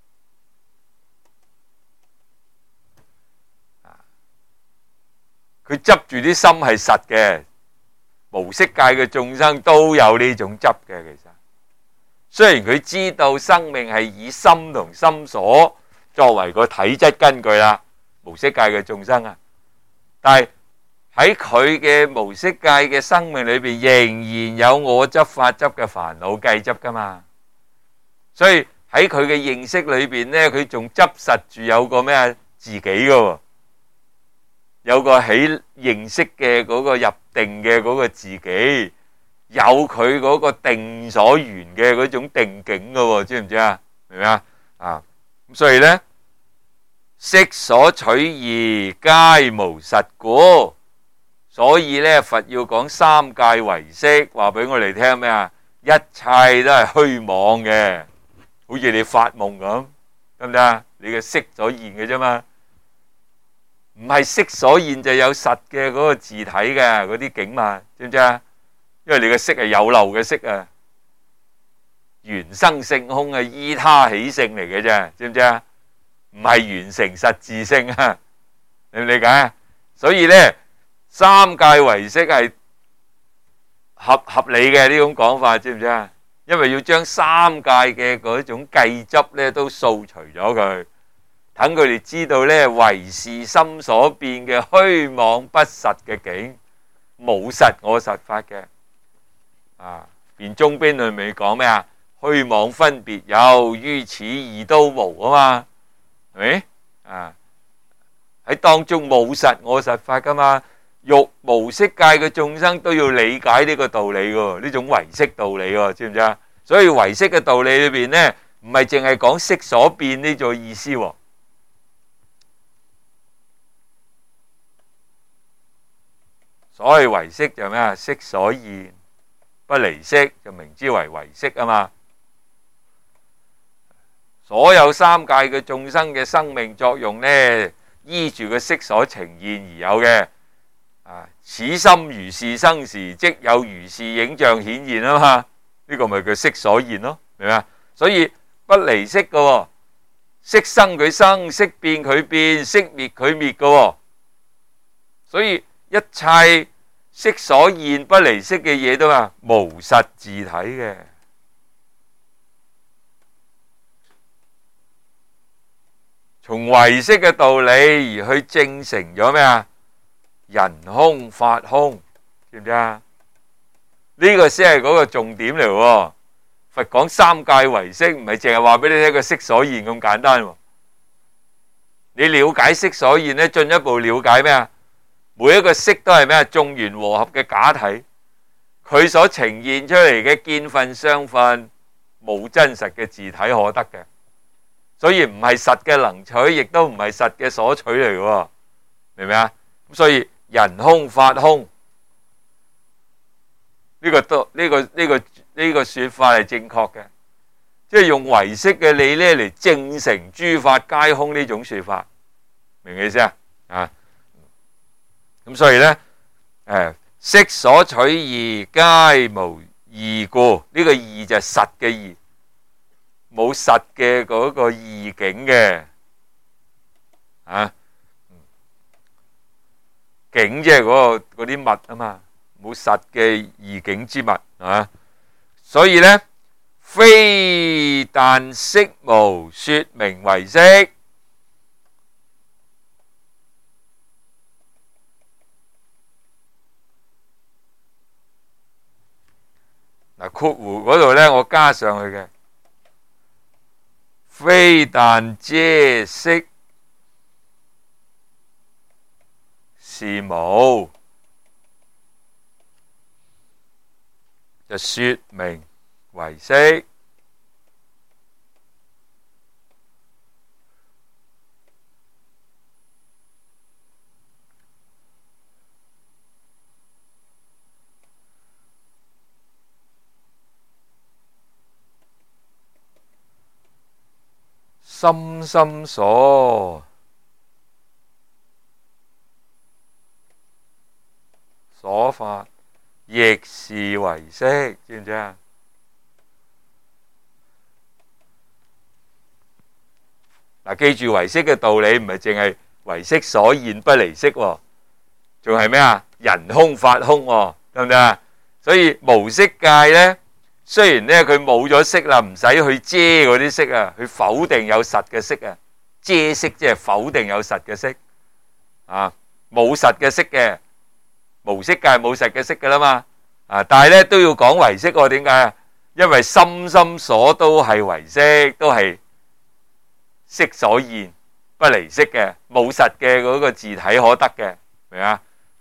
佢執住啲心係實嘅，無色界嘅眾生都有呢種執嘅。其實雖然佢知道生命係以心同心所作為個體質根據啦，無色界嘅眾生啊，但係喺佢嘅無色界嘅生命裏邊，仍然有我執、法執嘅煩惱計執噶嘛。所以喺佢嘅認識裏邊呢，佢仲執實住有個咩啊自己噶，有個喺認識嘅嗰個入定嘅嗰個自己，有佢嗰個定所緣嘅嗰種定境噶，知唔知啊？明唔明啊？咁所以呢，色所取義，皆無實故。所以咧，佛要講三界唯識，話俾我哋聽咩啊？一切都係虛妄嘅，好似你發夢咁，得唔得啊？你嘅色所現嘅啫嘛，唔係色所現就有實嘅嗰個自體嘅嗰啲境嘛，知唔知啊？因為你嘅色係有漏嘅色啊，緣生性空係依他起性嚟嘅啫，知唔知啊？唔係緣成實自性啊，你唔理解啊？所以咧，三界唯識係合理嘅呢種講法，知唔知啊？因為要將三界嘅嗰種計執咧都掃除咗佢，等佢哋知道咧，唯是心所變嘅虛妄不實嘅境，冇實我實法嘅。辯中邊裏面講咩啊？虛妄分別有，於此二都無啊嘛，係咪？喺當中冇實我實法噶嘛。欲無色界嘅眾生都要理解呢個道理嘅，呢種唯識道理喎，知唔知啊？所以唯識嘅道理裏邊呢，唔係淨係講色所變呢個意思。所謂唯識就咩啊？色所現，不離色，就名之為唯識啊嘛。所有三界嘅眾生嘅生命作用呢，依住個色所呈現而有嘅。此心如是生時，即有如是影像顯現啊嘛，呢個咪叫色所現咯，明唔明啊？所以不離色嘅，色生佢生，色變佢變，色滅佢滅嘅，所以一切色所現不離色嘅嘢都話無實自體嘅。從唯識嘅道理而去證成咗咩啊？人空法空，知唔知啊？呢個先係嗰個重點嚟喎。佛講三界唯識，唔係淨係話俾你聽個色所現咁簡單。你了解色所現咧，進一步了解咩啊？每一個色都係咩啊？眾緣和合嘅假體，佢所呈現出嚟嘅見分相分，冇真實嘅自體可得嘅，所以唔係實嘅能取，亦都唔係實嘅所取嚟嘅，明唔明啊？咁所以人空法空，呢個說法係正確嘅，即係用唯識嘅理咧嚟證成諸法皆空呢種說法，明唔明意思啊？咁所以咧，色所取義，皆無義故，呢個義就係實嘅義，冇實嘅嗰個義境嘅，境即係嗰啲物啊嘛，冇實嘅義境之物啊，所以呢， 非但色無，說名為色。嗱，括弧嗰度呢，我加上去嘅，非但遮色是無，就說名為色。心心所法，亦是為色，知唔知啊？嗱，記住唯識嘅道理，唔係淨係唯識所現不離色，仲係咩啊？人空法空，得唔得啊？所以無色界呢，雖然呢佢冇咗色啦，唔使去遮嗰啲色啊，去否定有實嘅色啊，遮色即係否定有實嘅色啊，冇實嘅色嘅，無色界冇實嘅色噶啦嘛，啊，但係呢都要講唯識，點解啊？因為心心所都係唯識，都係色所現不離色嘅，冇實嘅嗰個自體可得嘅，明啊？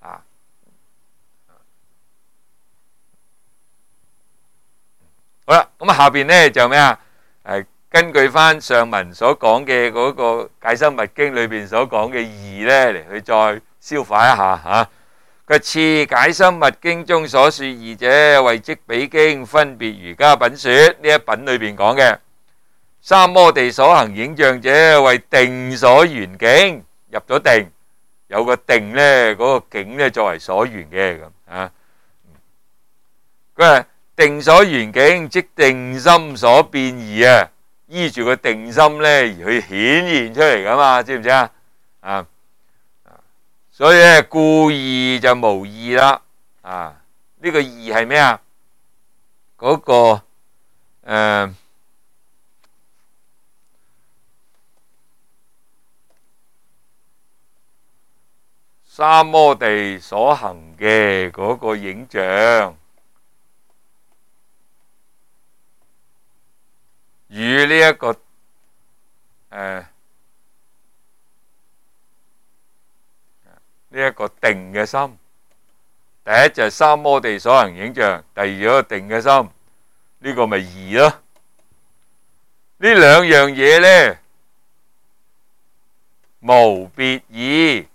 好啦，咁下邊呢就咩啊？根據翻上文所講嘅嗰個《解深密經》裏邊所講嘅義呢，嚟去再消化一下吓。佢次《解深密經》中所說義者，謂即彼經分別瑜伽品說，呢一品裏邊講嘅。三摩地所行影像者，為定所緣境，入咗定，有個定呢，嗰個境呢作為所緣嘅咁啊。佢話定所緣境，即定心所變異啊，依住個定心呢而去顯現出嚟噶嘛，知唔知啊？啊，所以咧故義就無義啦。啊，呢個義係咩啊？嗰個三摩地所行嘅嗰個影像，與呢一個呢一個定嘅心，第一就係三摩地所行影像，第二個定嘅心，呢個咪義咯。呢兩樣嘢呢，無別義，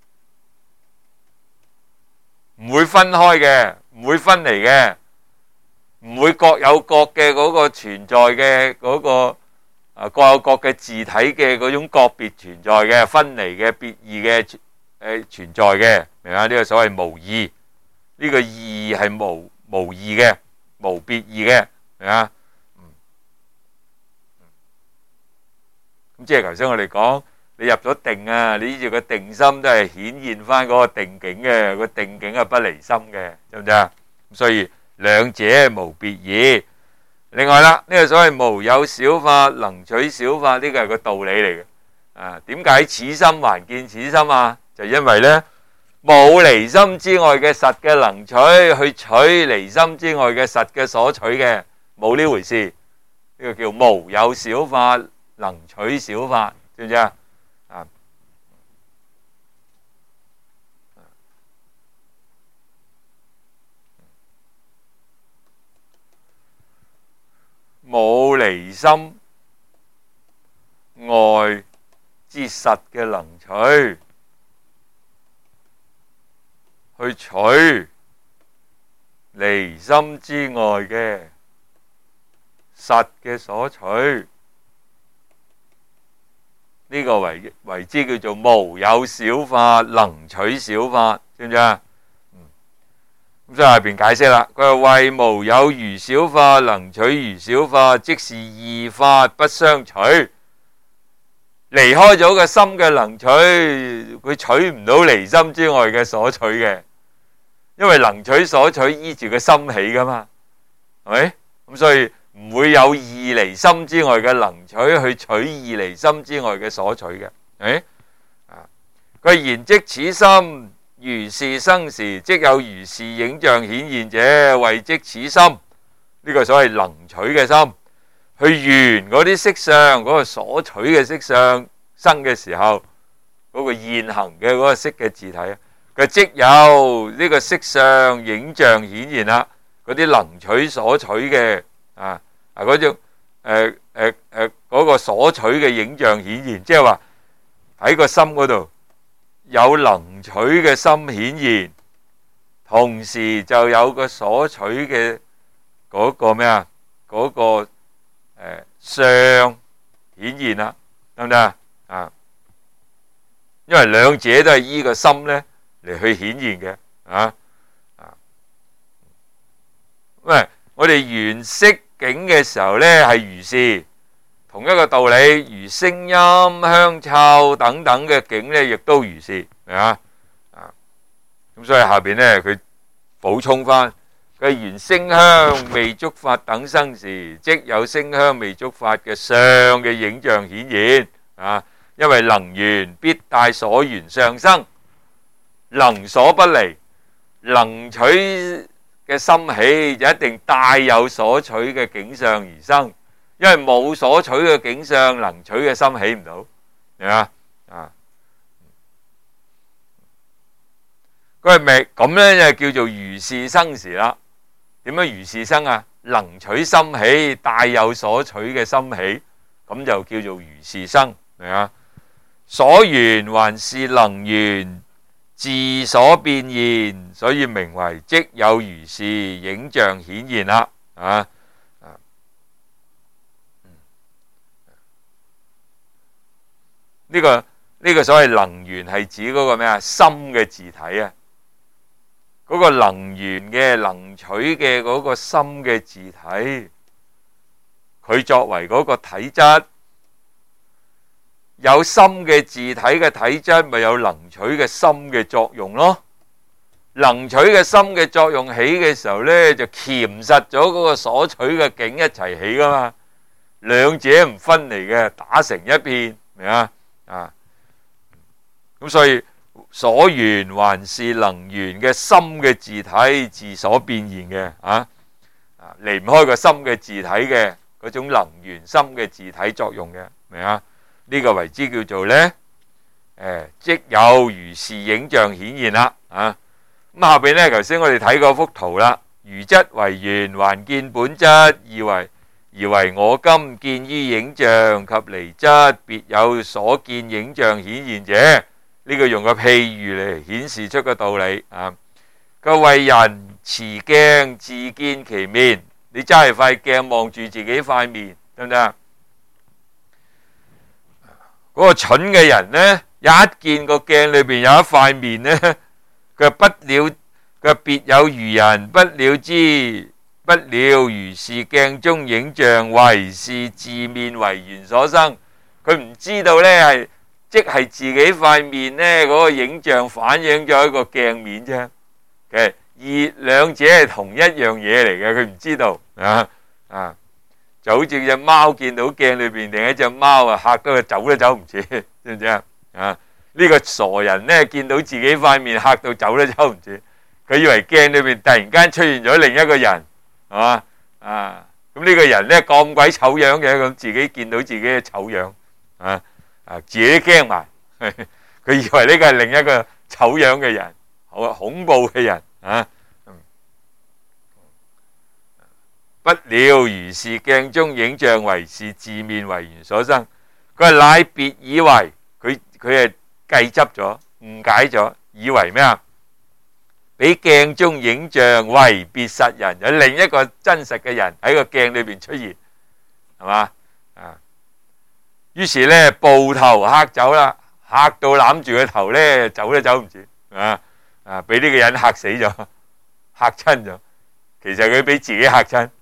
唔會分開嘅，唔會分離嘅，唔會各有各嘅嗰個存在嘅嗰個各有各嘅自體嘅嗰種個別存在嘅分離嘅別義嘅存在嘅，明嘛？呢個所謂無義，呢個義係無義嘅，無別義嘅，明嘛？咁即係頭先我哋講，你入咗定啊，你依住個定心都係顯現翻嗰個定境嘅，個定境係不離心嘅，知唔知啊？所以兩者無別義。另外啦，呢個所謂無有小法，能取小法，呢個係個道理嚟嘅。啊，點解此心還見此心啊？就因為呢，冇離心之外嘅實嘅能取，去取離心之外嘅實嘅所取嘅，冇呢回事。呢個叫無有小法，能取小法，知唔知啊？啊，冇離心外之實嘅能取，去取離心之外嘅實嘅所取，呢個為之叫做無有小法，能取小法，知唔知啊？咁所以下邊解釋啦，佢話謂無有餘小法，能取餘小法，即是二法不相取。離開咗個心嘅能取，佢取唔到離心之外嘅所取嘅，因為能取所取依住個心起噶嘛，係咪？咁所以唔唔會有義離心之外嘅能取去取義離心之外嘅所取嘅。佢言即此心如是生時，即有如是影像顯現者，謂即此心。呢個所謂能取嘅心，去緣嗰啲色相，嗰個所取嘅色相生嘅時候，嗰個現行嘅嗰個色嘅自體，佢即有呢個色相影像顯現啦。嗰啲能取所取嘅嗰種嗰個所取嘅影像顯現，即係話喺個心嗰度有能取嘅心顯現，同時就有個所取嘅嗰個咩啊？嗰個相顯現啦，得唔得啊？因為兩者都係依個心咧嚟去顯現嘅喂，我哋緣色境嘅時候咧係如是，同一個道理，如聲音、香臭等等嘅境咧，亦都如是，係嘛？咁所以下邊咧佢補充翻。佢緣聲香味觸法等生時，即有聲香味觸法嘅相嘅影像顯現因為能緣必帶所緣相生，能所不離，能取嘅心起就一定帶有所取嘅境相而生，因為冇所取嘅境相，能取嘅心起唔到，係嘛？佢係咪咁咧？就叫做如是生時啦。點樣如是生啊？能取心起，帶有所取嘅心起，咁就叫做如是生，係嘛？所緣還是能緣自所變現，所以名為即有如是影像顯現啦。呢個所謂能緣係指嗰個咩啊？心嘅自體啊。嗰個能緣嘅能取嘅嗰個心嘅自體，佢作為嗰個體質，有心嘅自體嘅體質，咪有能取嘅心嘅作用咯。能取嘅心嘅作用起嘅時候呢，就鉗實咗嗰個所取嘅境一齊起噶嘛，兩者唔分離嘅，打成一片，明啊？咁所以。所緣還是能緣嘅心嘅自體自所變現嘅離唔開個心嘅自體嘅嗰種能緣心嘅自體作用嘅，明啊？呢個為之叫做呢即有如是影像顯現啦。咁下邊呢，頭先我哋睇過幅圖啦，餘質為緣，還見本質，而為我今見於影像及離質，別有所見影像顯現者。呢個用個譬喻嚟顯示出個道理佢為人持鏡自見其面，你揸住塊鏡望住自己塊面，得唔得啊？嗰個蠢嘅人呢，一見個鏡裏邊有一塊面呢，佢不了，佢別有餘人，不了知，不了如是鏡中影像為是自面為緣所生，佢唔知道呢係。即係自己塊面呢，嗰個影像反映咗一個鏡面啫。而兩者係同一樣嘢嚟嘅，佢唔知道就好似隻貓見到鏡裏邊另一隻貓嚇到佢走都走唔切，知唔知呢個傻人呢，見到自己塊面嚇到走都走唔切，佢以為鏡裏邊突然間出現咗另一個人，係嘛咁呢個人呢，咁鬼醜樣嘅，咁自己見到自己嘅醜樣自己驚埋，佢以為呢個係另一個醜樣嘅人，好恐怖嘅人不了如是鏡中影像為是自面為緣所生，佢係乃別以為佢係計執咗、誤解咗，以為咩啊？比鏡中影像為別實人，有另一個真實嘅人喺個鏡裏邊出現，係嘛？於是咧，暴頭嚇走啦，嚇到攬住個頭咧，走都走唔住，俾呢個人嚇死咗，嚇親咗。其實佢俾自己嚇親，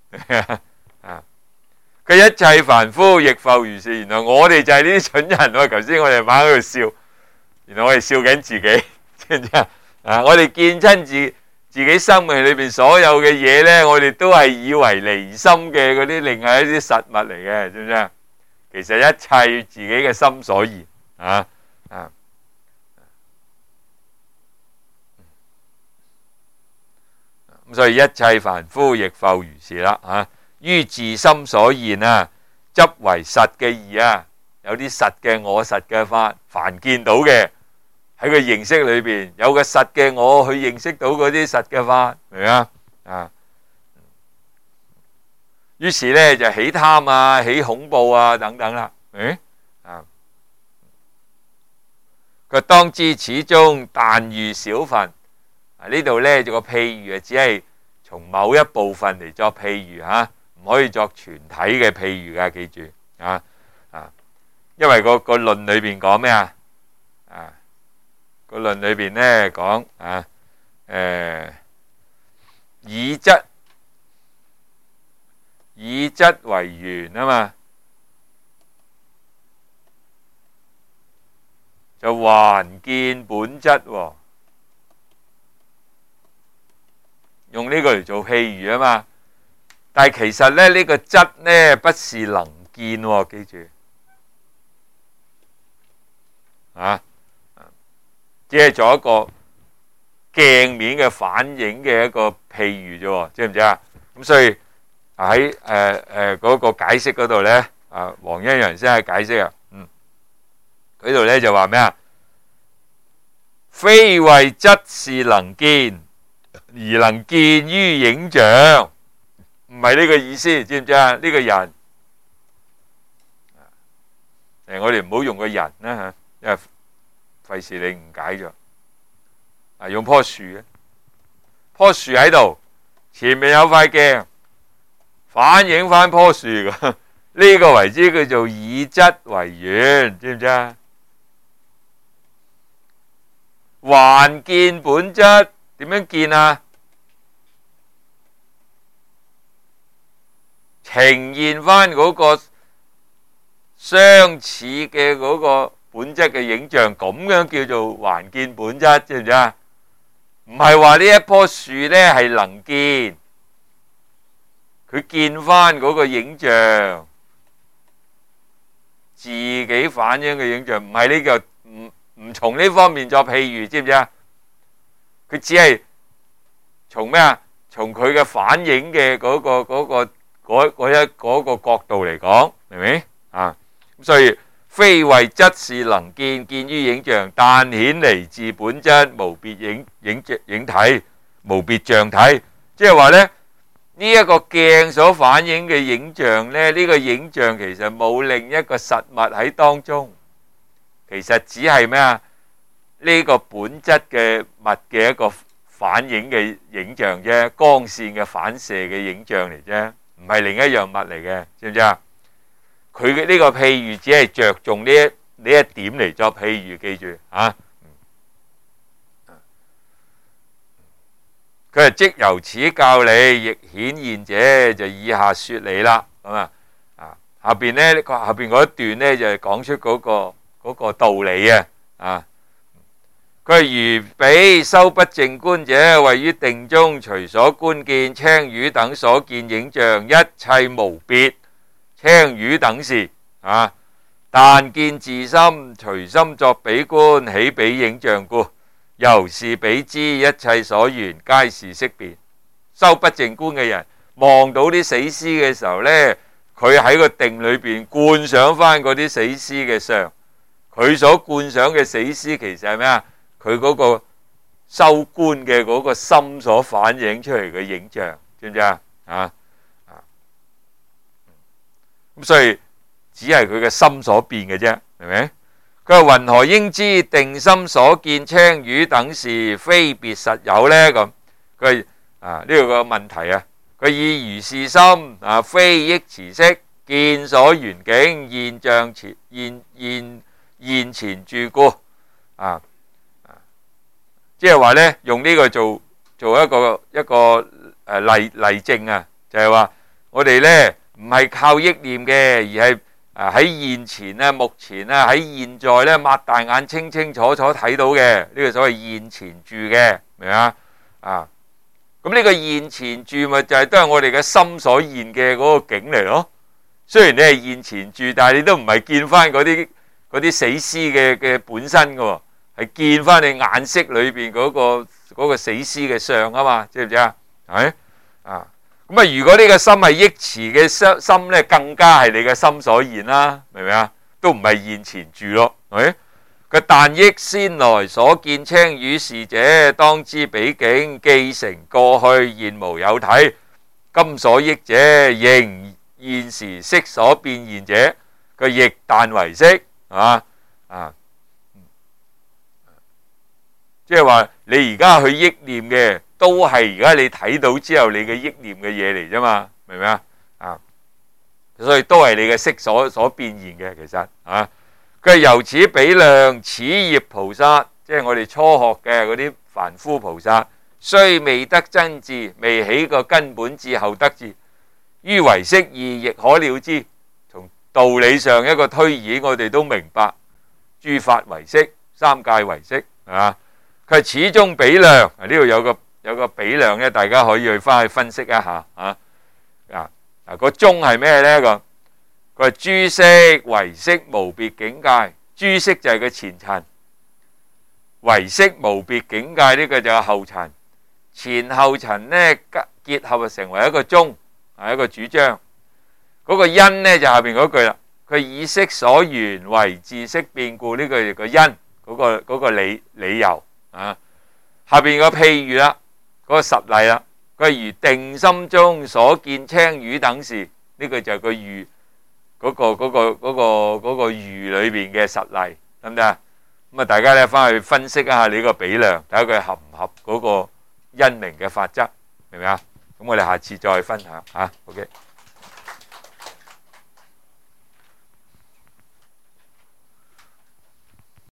佢一切凡夫亦復如是。原來我哋就係呢啲蠢人喎。頭先我哋晚喺度笑，原來我哋笑緊自己，知唔知啊？我哋見親自自己生命裏邊所有嘅嘢呢，我哋都係以為離心嘅嗰啲，另係一啲實物嚟嘅，知唔知啊？其實一切自己嘅心所言啊啊！咁所以一切凡夫亦復如是啦啊！於自心所現啊，執為實嘅義啊，有啲實嘅我實嘅法，凡見到嘅喺佢認識裏邊有個實嘅我去認識到嗰啲實嘅法，明唔明啊？啊！於是呢就起貪啊，起恐怖啊等等啦。佢當知此中但喻小分啊，呢度呢就個譬喻只係從某一部分嚟作譬喻嚇，唔可以作全體嘅譬喻噶，記住啊啊！因為個論裏邊講咩啊？啊個論裏邊呢講啊以質為緣啊嘛，就還見本質喎，用呢個嚟做譬喻啊嘛。但係其實咧呢個質呢不是能見喎，記住啊，只係做一個鏡面嘅反映嘅一個譬喻啫，知唔知啊？咁所以喺嗰個解釋嗰度呢，黃欣陽先係解釋啊，佢度呢就話咩啊？非為質是能見，而能見於影像，唔係呢個意思，知唔知啊？呢個人，我哋唔好用個人啦吓，因為費事你誤解咗。用棵樹嘅，棵樹喺度，前面有塊鏡，反映翻棵樹嘅，呢個為之叫做以質為緣，知唔知啊？還見本質，點樣見啊？呈現翻嗰個相似嘅嗰個本質嘅影像，咁樣叫做還見本質，知唔知啊？唔係話呢一棵樹呢係能見，佢見翻嗰個影像，自己反映嘅影像，唔係呢個唔從呢方面作譬喻，知唔知啊？佢只係從咩啊？從佢嘅反映嘅嗰個角度嚟講，明唔明啊？咁所以非為質是能見，見於影像，但顯離自本質，無別影體，無別象體。即係話呢，呢一個鏡所反映嘅影像呢，呢個影像其實冇另一個實物喺當中。其實只係咩啊？呢個本質嘅物嘅一個反映嘅影像啫，光線嘅反射嘅影像嚟啫，唔係另一樣物嚟嘅，知唔知啊？佢嘅呢個譬喻只係着重呢一點嚟作譬喻，記住啊！佢係即由此教你，亦顯現者就以下說理啦。咁下邊呢下邊嗰一段呢就係講出嗰個道理啊！佢係如彼修不淨觀者，位於定中，隨所觀見青魚等所見影像，一切無別。青魚等事但見自心，隨心作比觀，起彼影像故，由是彼知一切所緣，皆是色變。修不淨觀嘅人望到啲死屍嘅時候呢，佢喺個定裏邊觀想翻嗰啲死屍嘅相，佢所觀想嘅死屍其實係咩啊？佢嗰個修觀嘅嗰個心所反映出嚟嘅影像，知唔知啊？咁所以只係佢嘅心所變嘅啫，明唔明？佢話云何應知定心所見青魚等事非別實有呢？咁佢呢個個問題啊，佢以如是心非憶持識見所緣境現象現前住故即係話呢，用呢個做一個例證啊，就係話我哋呢唔係靠憶念嘅，而係喺現前啊、目前啊、喺現在呢，擘大眼清清楚楚睇到嘅，呢個所謂現前住嘅，明啊？ 咁呢個現前住咪就係都係我哋嘅心所現嘅嗰個景嚟咯。雖然你係現前住，但係你都唔係見翻嗰啲死屍嘅本身噶，係見翻你眼色裏邊嗰個死屍嘅相啊嘛，知唔知啊？係啊，咁啊，如果呢個心係憶持嘅心咧，更加係你嘅心所現啦，明唔明啊？都唔係現前住咯，係佢但憶先來所見青瘀事者，當知彼境既成過去，現無有體。今所憶者，仍現時色所變現者，佢亦但為色，係嘛啊？即係話你而家去憶念嘅，都係而家你睇到之後你嘅憶念嘅嘢嚟啫嘛，明唔明啊？啊，所以都係你嘅色所變現嘅，其實啊。佢由此比量，此業菩薩，即係我哋初學嘅嗰啲凡夫菩薩，雖未得真智，未起個根本智後得智，於唯識義亦可了之。從道理上一個推演，我哋都明白諸法唯識，三界唯識，係嘛？佢係始終比量，呢度有個比量咧，大家可以去翻去分析一下啊。個中係咩咧？佢話諸色唯識無別境界，諸色就係個前塵，唯識無別境界呢個就係後塵，前後塵呢結合就成為一個中，係一個主張。嗰個因呢就下邊嗰句啦，佢以色所緣為自色變故，呢個係個因，嗰個理由啊。下邊個譬如啦，嗰個實例啦，佢係如定心中所見青瘀等事，呢個就係個喻。嗰個喻裏邊嘅實例，得唔得啊？咁啊，大家咧翻去分析一下你個比量，睇下佢合唔合嗰個因明嘅法則，明唔明啊？咁我哋下次再分享嚇。OK。